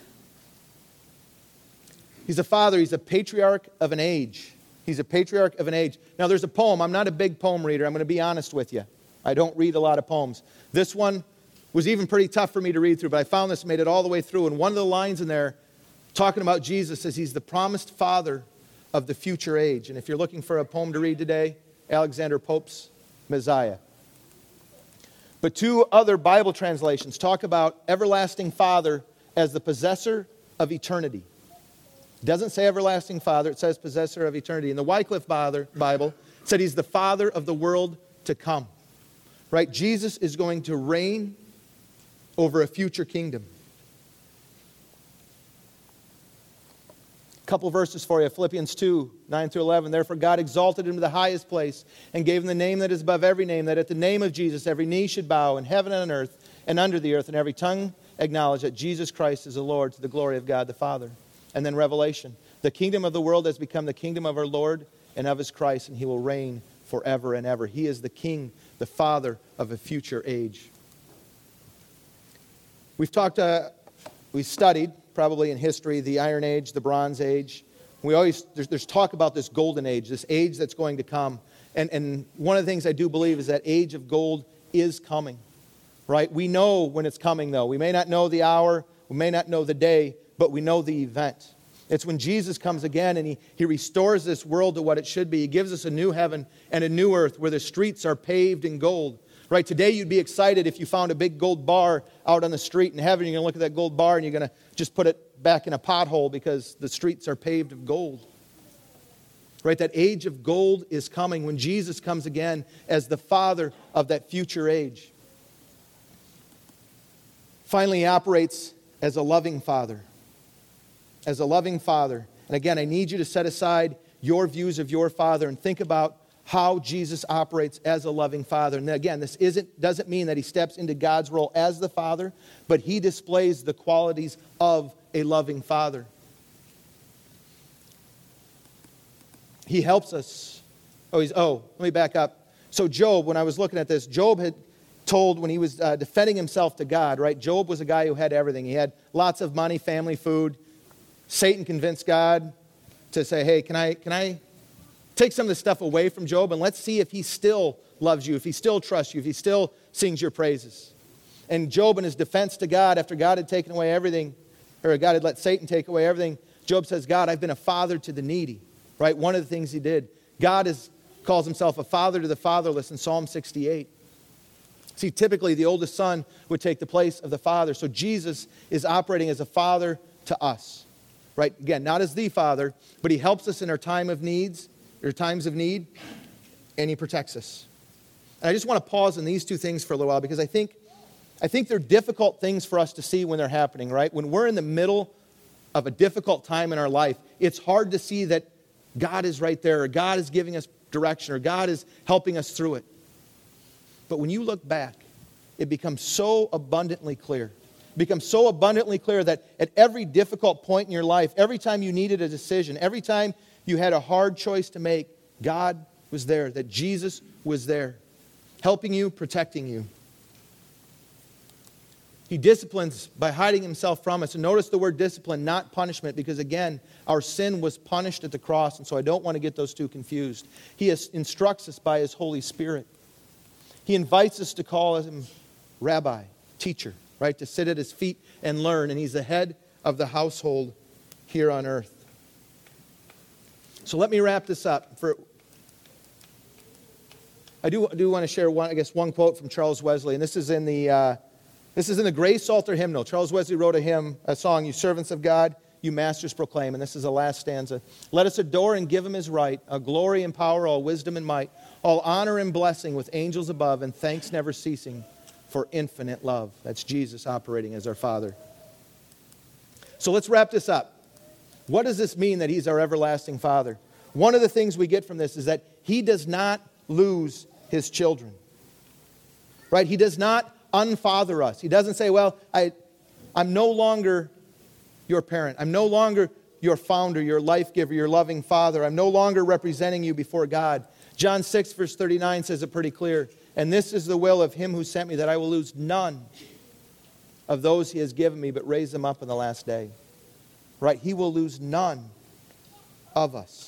B: He's a father. He's a patriarch of an age. He's a patriarch of an age. Now, there's a poem. I'm not a big poem reader. I'm going to be honest with you. I don't read a lot of poems. This one was even pretty tough for me to read through, but I found this, made it all the way through. And one of the lines in there, talking about Jesus, says he's the promised father of the future age. And if you're looking for a poem to read today, Alexander Pope's Messiah. But two other Bible translations talk about everlasting Father as the possessor of eternity. It doesn't say everlasting Father, it says possessor of eternity. In the Wycliffe Bible, it said he's the Father of the world to come. Right? Jesus is going to reign over a future kingdom. A couple verses for you. Philippians two, nine through eleven. Therefore God exalted him to the highest place and gave him the name that is above every name, that at the name of Jesus every knee should bow in heaven and on earth and under the earth, and every tongue acknowledge that Jesus Christ is the Lord to the glory of God the Father. And then Revelation. The kingdom of the world has become the kingdom of our Lord and of his Christ, and he will reign forever and ever. He is the King, the Father of a future age. We've talked, uh, we've studied, probably in history, the Iron Age, the Bronze Age. We always, there's, there's talk about this golden age, this age that's going to come. And, and one of the things I do believe is that age of gold is coming, right? We know when it's coming, though. We may not know the hour, we may not know the day, but we know the event. It's when Jesus comes again and he, he restores this world to what it should be. He gives us a new heaven and a new earth where the streets are paved in gold. Right, today you'd be excited if you found a big gold bar out on the street in heaven. You're going to look at that gold bar and you're going to just put it back in a pothole because the streets are paved of gold. Right, that age of gold is coming when Jesus comes again as the Father of that future age. Finally, he operates as a loving Father. As a loving Father. And again, I need you to set aside your views of your Father and think about how Jesus operates as a loving Father. And again, this isn't doesn't mean that he steps into God's role as the Father, but he displays the qualities of a loving Father. He helps us. Oh, he's, oh, let me back up. So Job, when I was looking at this, Job had told when he was uh, defending himself to God, right? Job was a guy who had everything. He had lots of money, family, food. Satan convinced God to say, hey, can I, can I take some of this stuff away from Job and let's see if he still loves you, if he still trusts you, if he still sings your praises. And Job, in his defense to God, after God had taken away everything, or God had let Satan take away everything, Job says, God, I've been a father to the needy. Right? One of the things he did. God is, calls himself a father to the fatherless in Psalm sixty-eight. See, typically the oldest son would take the place of the father. So Jesus is operating as a father to us. Right? Again, not as the Father, but he helps us in our time of needs, or times of need, and he protects us. And I just want to pause on these two things for a little while because I think, I think they're difficult things for us to see when they're happening, right? When we're in the middle of a difficult time in our life, it's hard to see that God is right there, or God is giving us direction, or God is helping us through it. But when you look back, it becomes so abundantly clear. It becomes so abundantly clear that at every difficult point in your life, every time you needed a decision, every time you had a hard choice to make, God was there, that Jesus was there, helping you, protecting you. He disciplines by hiding himself from us. And notice the word discipline, not punishment, because again, our sin was punished at the cross, and so I don't want to get those two confused. He instructs us by his Holy Spirit. He invites us to call him rabbi, teacher, right? To sit at his feet and learn, and he's the head of the household here on earth. So let me wrap this up. For I do, do want to share one, I guess, one quote from Charles Wesley, and this is in the uh, this is in the Grace Psalter hymnal. Charles Wesley wrote a hymn, a song, "You servants of God, you masters proclaim," and this is the last stanza. "Let us adore and give him his right, all glory and power, all wisdom and might, all honor and blessing with angels above, and thanks never ceasing for infinite love." That's Jesus operating as our Father. So let's wrap this up. What does this mean that he's our everlasting Father? One of the things we get from this is that he does not lose his children. Right? He does not unfather us. He doesn't say, well, I, I'm no longer your parent. I'm no longer your founder, your life giver, your loving Father. I'm no longer representing you before God. John six, verse thirty-nine says it pretty clear. "And this is the will of him who sent me, that I will lose none of those he has given me, but raise them up in the last day." Right? He will lose none of us.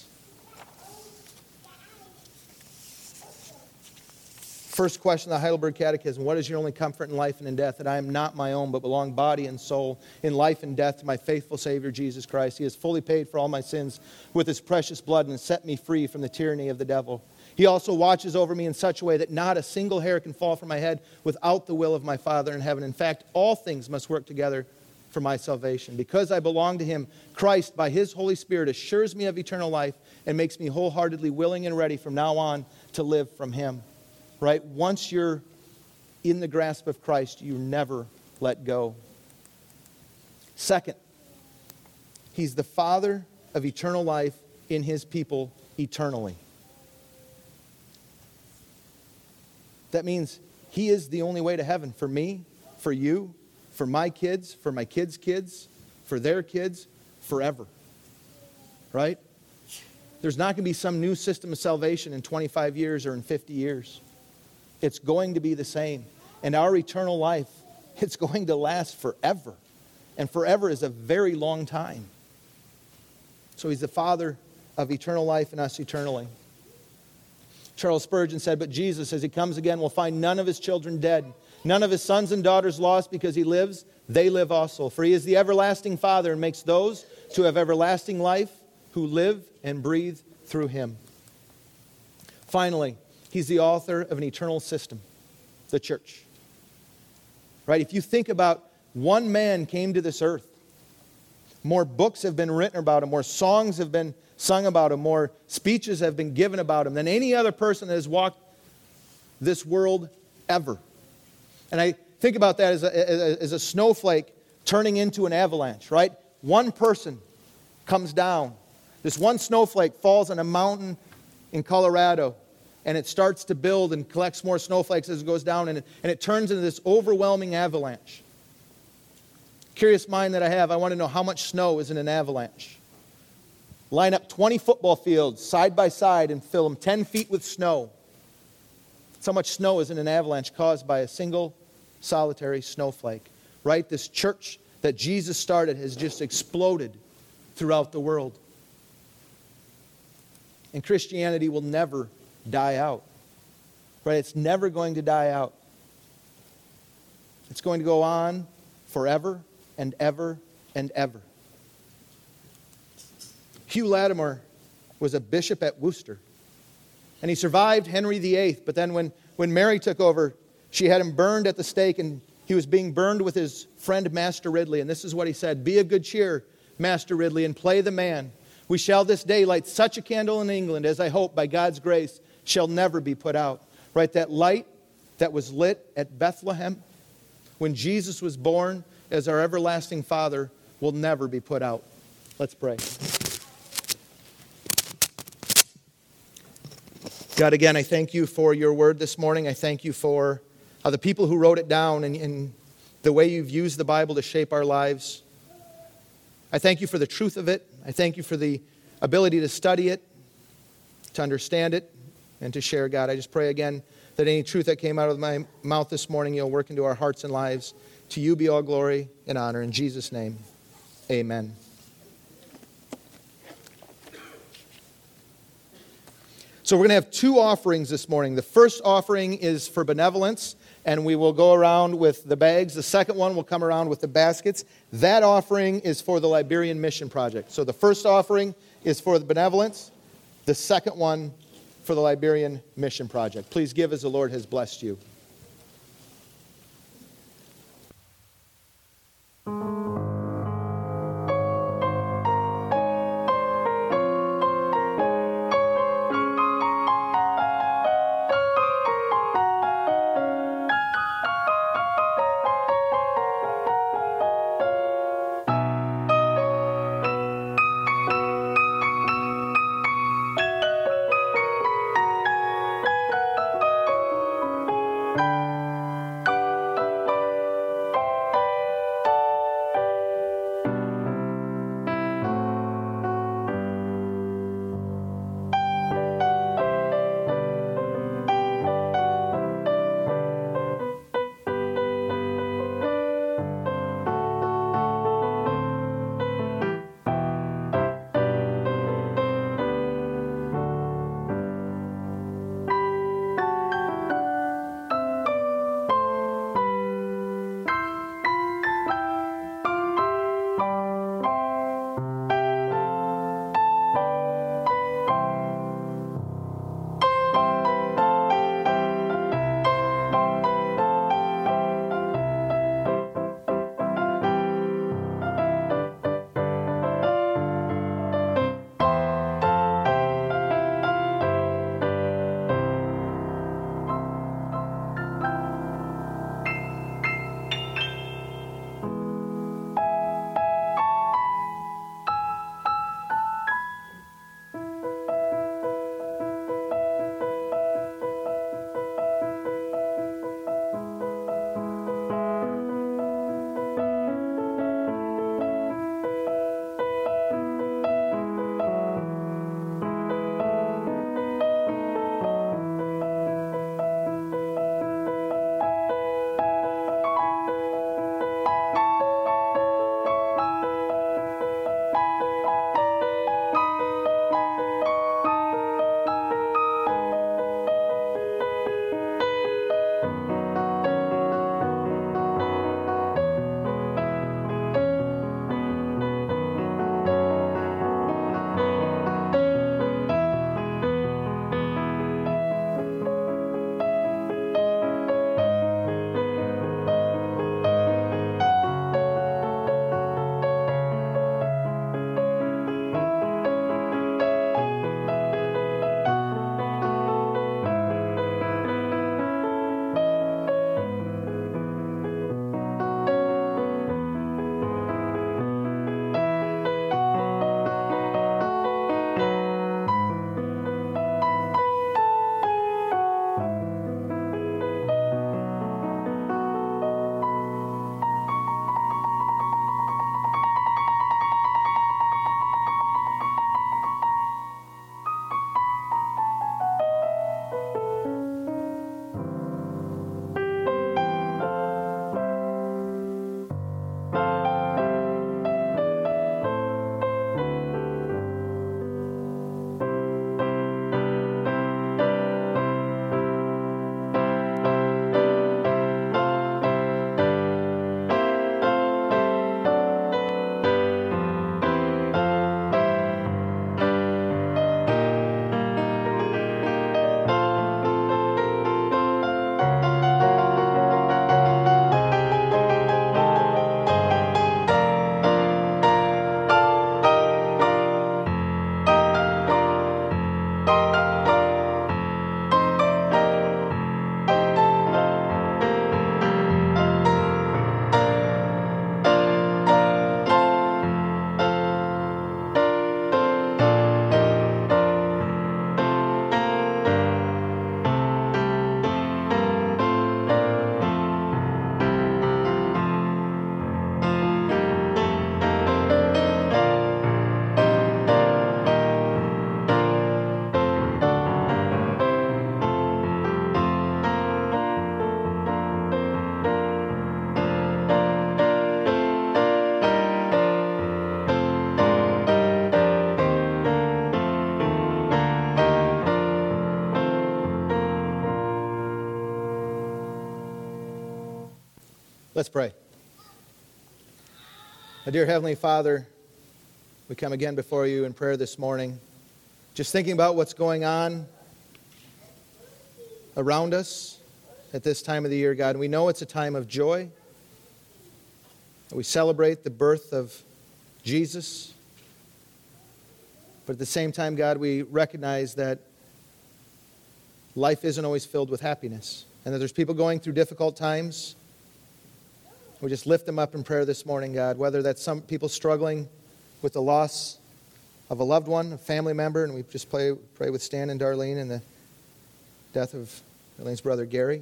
B: First question of the Heidelberg Catechism: what is your only comfort in life and in death? That I am not my own, but belong body and soul in life and death to my faithful Savior, Jesus Christ. He has fully paid for all my sins with his precious blood and set me free from the tyranny of the devil. He also watches over me in such a way that not a single hair can fall from my head without the will of my Father in heaven. In fact, all things must work together for my salvation. Because I belong to him, Christ, by his Holy Spirit, assures me of eternal life and makes me wholeheartedly willing and ready from now on to live from him. Right? Once you're in the grasp of Christ, you never let go. Second, he's the Father of eternal life in his people eternally. That means he is the only way to heaven for me, for you, for my kids, for my kids' kids, for their kids, forever. Right? There's not going to be some new system of salvation in twenty-five years or in fifty years. It's going to be the same. And our eternal life, it's going to last forever. And forever is a very long time. So he's the Father of eternal life and us eternally. Charles Spurgeon said, but Jesus, as he comes again, will find none of his children dead, none of his sons and daughters lost because he lives. They live also. For he is the everlasting Father and makes those to have everlasting life who live and breathe through him. Finally, he's the author of an eternal system, the church. Right? If you think about one man came to this earth, more books have been written about him, more songs have been sung about him, more speeches have been given about him than any other person that has walked this world ever. And I think about that as a, as a snowflake turning into an avalanche, right? One person comes down. This one snowflake falls on a mountain in Colorado, and it starts to build and collects more snowflakes as it goes down, and it, and it turns into this overwhelming avalanche. Curious mind that I have, I want to know how much snow is in an avalanche. Line up twenty football fields side by side and fill them ten feet with snow. That's how much snow is in an avalanche caused by a single solitary snowflake. Right? This church that Jesus started has just exploded throughout the world. And Christianity will never die out. Right? It's never going to die out. It's going to go on forever and ever and ever. Hugh Latimer was a bishop at Worcester. And he survived Henry the Eighth. But then when, when Mary took over, she had him burned at the stake, and he was being burned with his friend Master Ridley. And this is what he said, "Be of good cheer, Master Ridley, and play the man. We shall this day light such a candle in England as I hope, by God's grace, shall never be put out." Right? That light that was lit at Bethlehem when Jesus was born as our everlasting Father will never be put out. Let's pray. God, again, I thank you for your word this morning. I thank you for uh, the people who wrote it down and, and the way you've used the Bible to shape our lives. I thank you for the truth of it. I thank you for the ability to study it, to understand it, and to share, God. I just pray again that any truth that came out of my mouth this morning, you'll work into our hearts and lives. To you be all glory and honor. In Jesus' name, amen. So we're going to have two offerings this morning. The first offering is for benevolence, and we will go around with the bags. The second one will come around with the baskets. That offering is for the Liberian Mission Project. So the first offering is for the benevolence. The second one for the Liberian Mission Project. Please give as the Lord has blessed you. Let's pray. Our dear Heavenly Father, we come again before you in prayer this morning, just thinking about what's going on around us at this time of the year, God. And we know it's a time of joy. We celebrate the birth of Jesus. But at the same time, God, we recognize that life isn't always filled with happiness, and that there's people going through difficult times. We just lift them up in prayer this morning, God, whether that's some people struggling with the loss of a loved one, a family member, and we just pray, pray with Stan and Darlene and the death of Darlene's brother, Gary.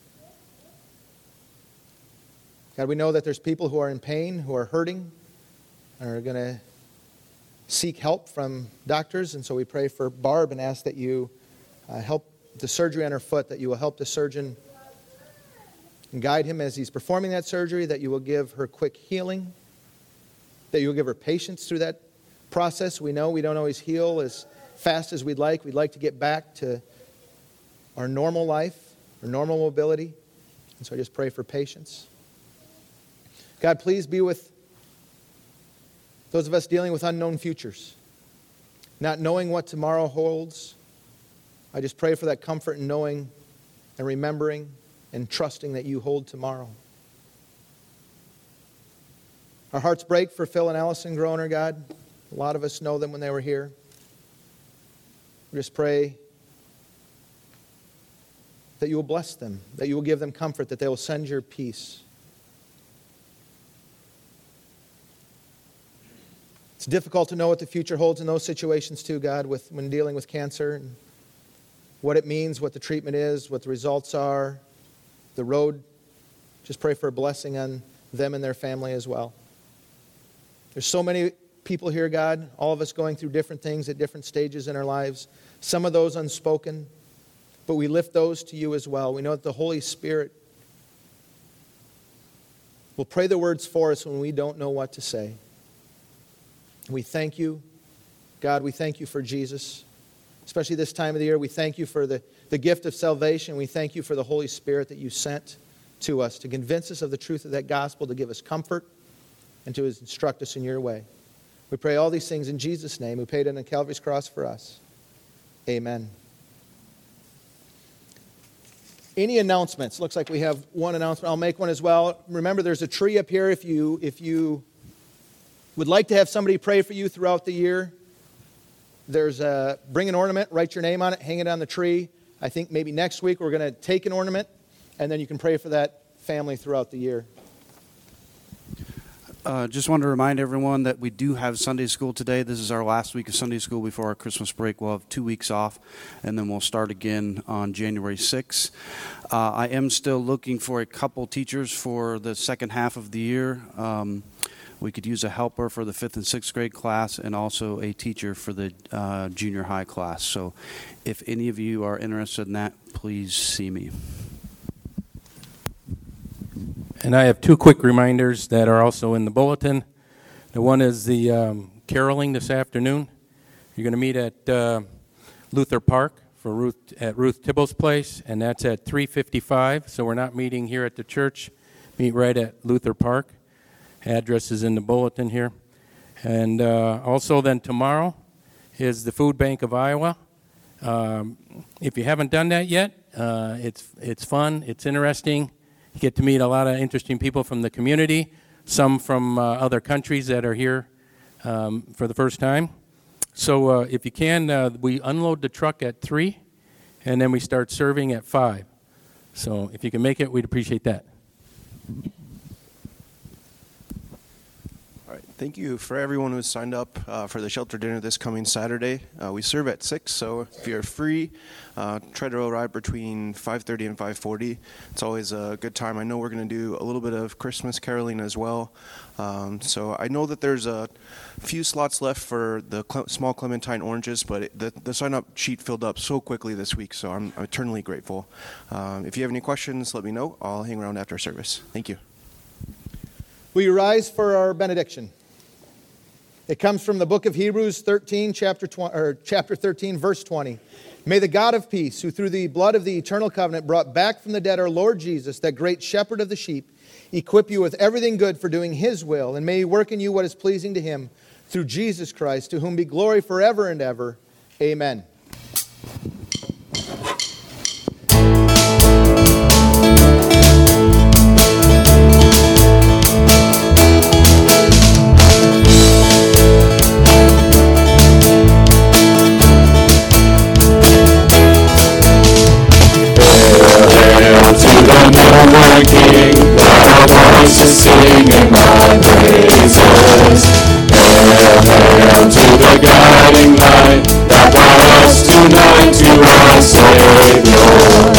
B: God, we know that there's people who are in pain, who are hurting, and are going to seek help from doctors, and so we pray for Barb and ask that you uh, help the surgery on her foot, that you will help the surgeon and guide him as he's performing that surgery, that you will give her quick healing, that you will give her patience through that process. We know we don't always heal as fast as we'd like. We'd like to get back to our normal life, our normal mobility. And so I just pray for patience. God, please be with those of us dealing with unknown futures, not knowing what tomorrow holds. I just pray for that comfort in knowing and remembering and trusting that you hold tomorrow. Our hearts break for Phil and Allison Groner, God. A lot of us know them when they were here. We just pray that you will bless them, that you will give them comfort, that they will send your peace. It's difficult to know what the future holds in those situations too, God, with when dealing with cancer, and what it means, what the treatment is, what the results are, the road. Just pray for a blessing on them and their family as well. There's so many people here, God, all of us going through different things at different stages in our lives, some of those unspoken, but we lift those to you as well. We know that the Holy Spirit will pray the words for us when we don't know what to say. We thank you, God, we thank you for Jesus, especially this time of the year. We thank you for the, the gift of salvation. We thank you for the Holy Spirit that you sent to us to convince us of the truth of that gospel, to give us comfort, and to instruct us in your way. We pray all these things in Jesus' name, who paid on Calvary's cross for us. Amen. Any announcements? Looks like we have one announcement. I'll make one as well. Remember, there's a tree up here. If you, if you would like to have somebody pray for you throughout the year, there's a, bring an ornament, write your name on it, hang it on the tree. I think maybe next week we're going to take an ornament, and then you can pray for that family throughout the year.
H: Uh, just wanted to remind everyone that we do have Sunday school today. This is our last week of Sunday school before our Christmas break. We'll have two weeks off, and then we'll start again on January sixth. Uh, I am still looking for a couple teachers for the second half of the year. Um, we could use a helper for the fifth and sixth grade class, and also a teacher for the uh, junior high class. So if any of you are interested in that, please see me.
D: And I have two quick reminders that are also in the bulletin. The one is the um, caroling this afternoon. You're going to meet at uh, Luther Park for Ruth at Ruth Tibble's place, and that's at three fifty-five. So we're not meeting here at the church. Meet right at Luther Park. Address is in the bulletin here. And uh, also then tomorrow is the Food Bank of Iowa. Um, if you haven't done that yet, uh, it's it's fun. It's interesting. You get to meet a lot of interesting people from the community, some from uh, other countries that are here um, for the first time. So uh, if you can, uh, we unload the truck at three, and then we start serving at five. So if you can make it, we'd appreciate that.
I: All right. Thank you for everyone who's signed up uh, for the shelter dinner this coming Saturday. Uh, we serve at six, so if you're free, uh, try to arrive between five thirty and five forty. It's always a good time. I know we're going to do a little bit of Christmas caroling as well. Um, so I know that there's a few slots left for the Cle- small Clementine oranges, but it, the, the sign-up sheet filled up so quickly this week, so I'm, I'm eternally grateful. Um, if you have any questions, let me know. I'll hang around after service. Thank you.
B: Will you rise for our benediction? It comes from the book of Hebrews thirteen, chapter twenty, or chapter thirteen, verse twenty. May the God of peace, who through the blood of the eternal covenant brought back from the dead our Lord Jesus, that great shepherd of the sheep, equip you with everything good for doing His will, and may He work in you what is pleasing to Him, through Jesus Christ, to whom be glory forever and ever. Amen.
A: Lord King, let our voices sing in thy praises. Hail, hail to the guiding light that brought us tonight to our Savior.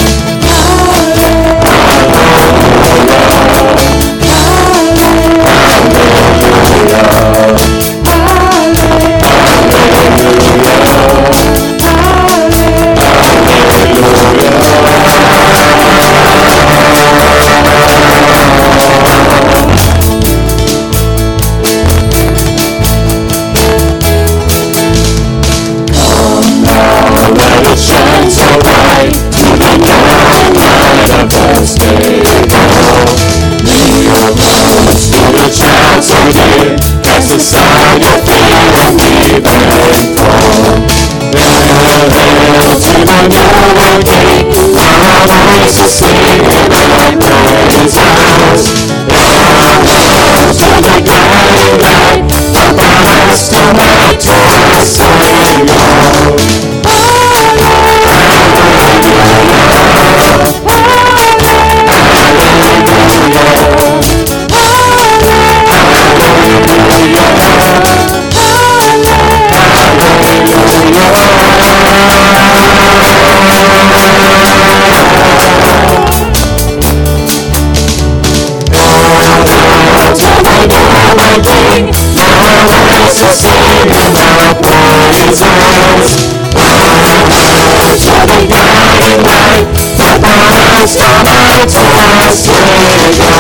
A: Aside your fear and leave and fall. Hail, hail to the newborn King, let our voices sing in thy praises. Hail, hail to the guiding light that brought us tonight to our Savior. Sing in our praises. Oh, to the guiding light that brought us tonight to our Savior.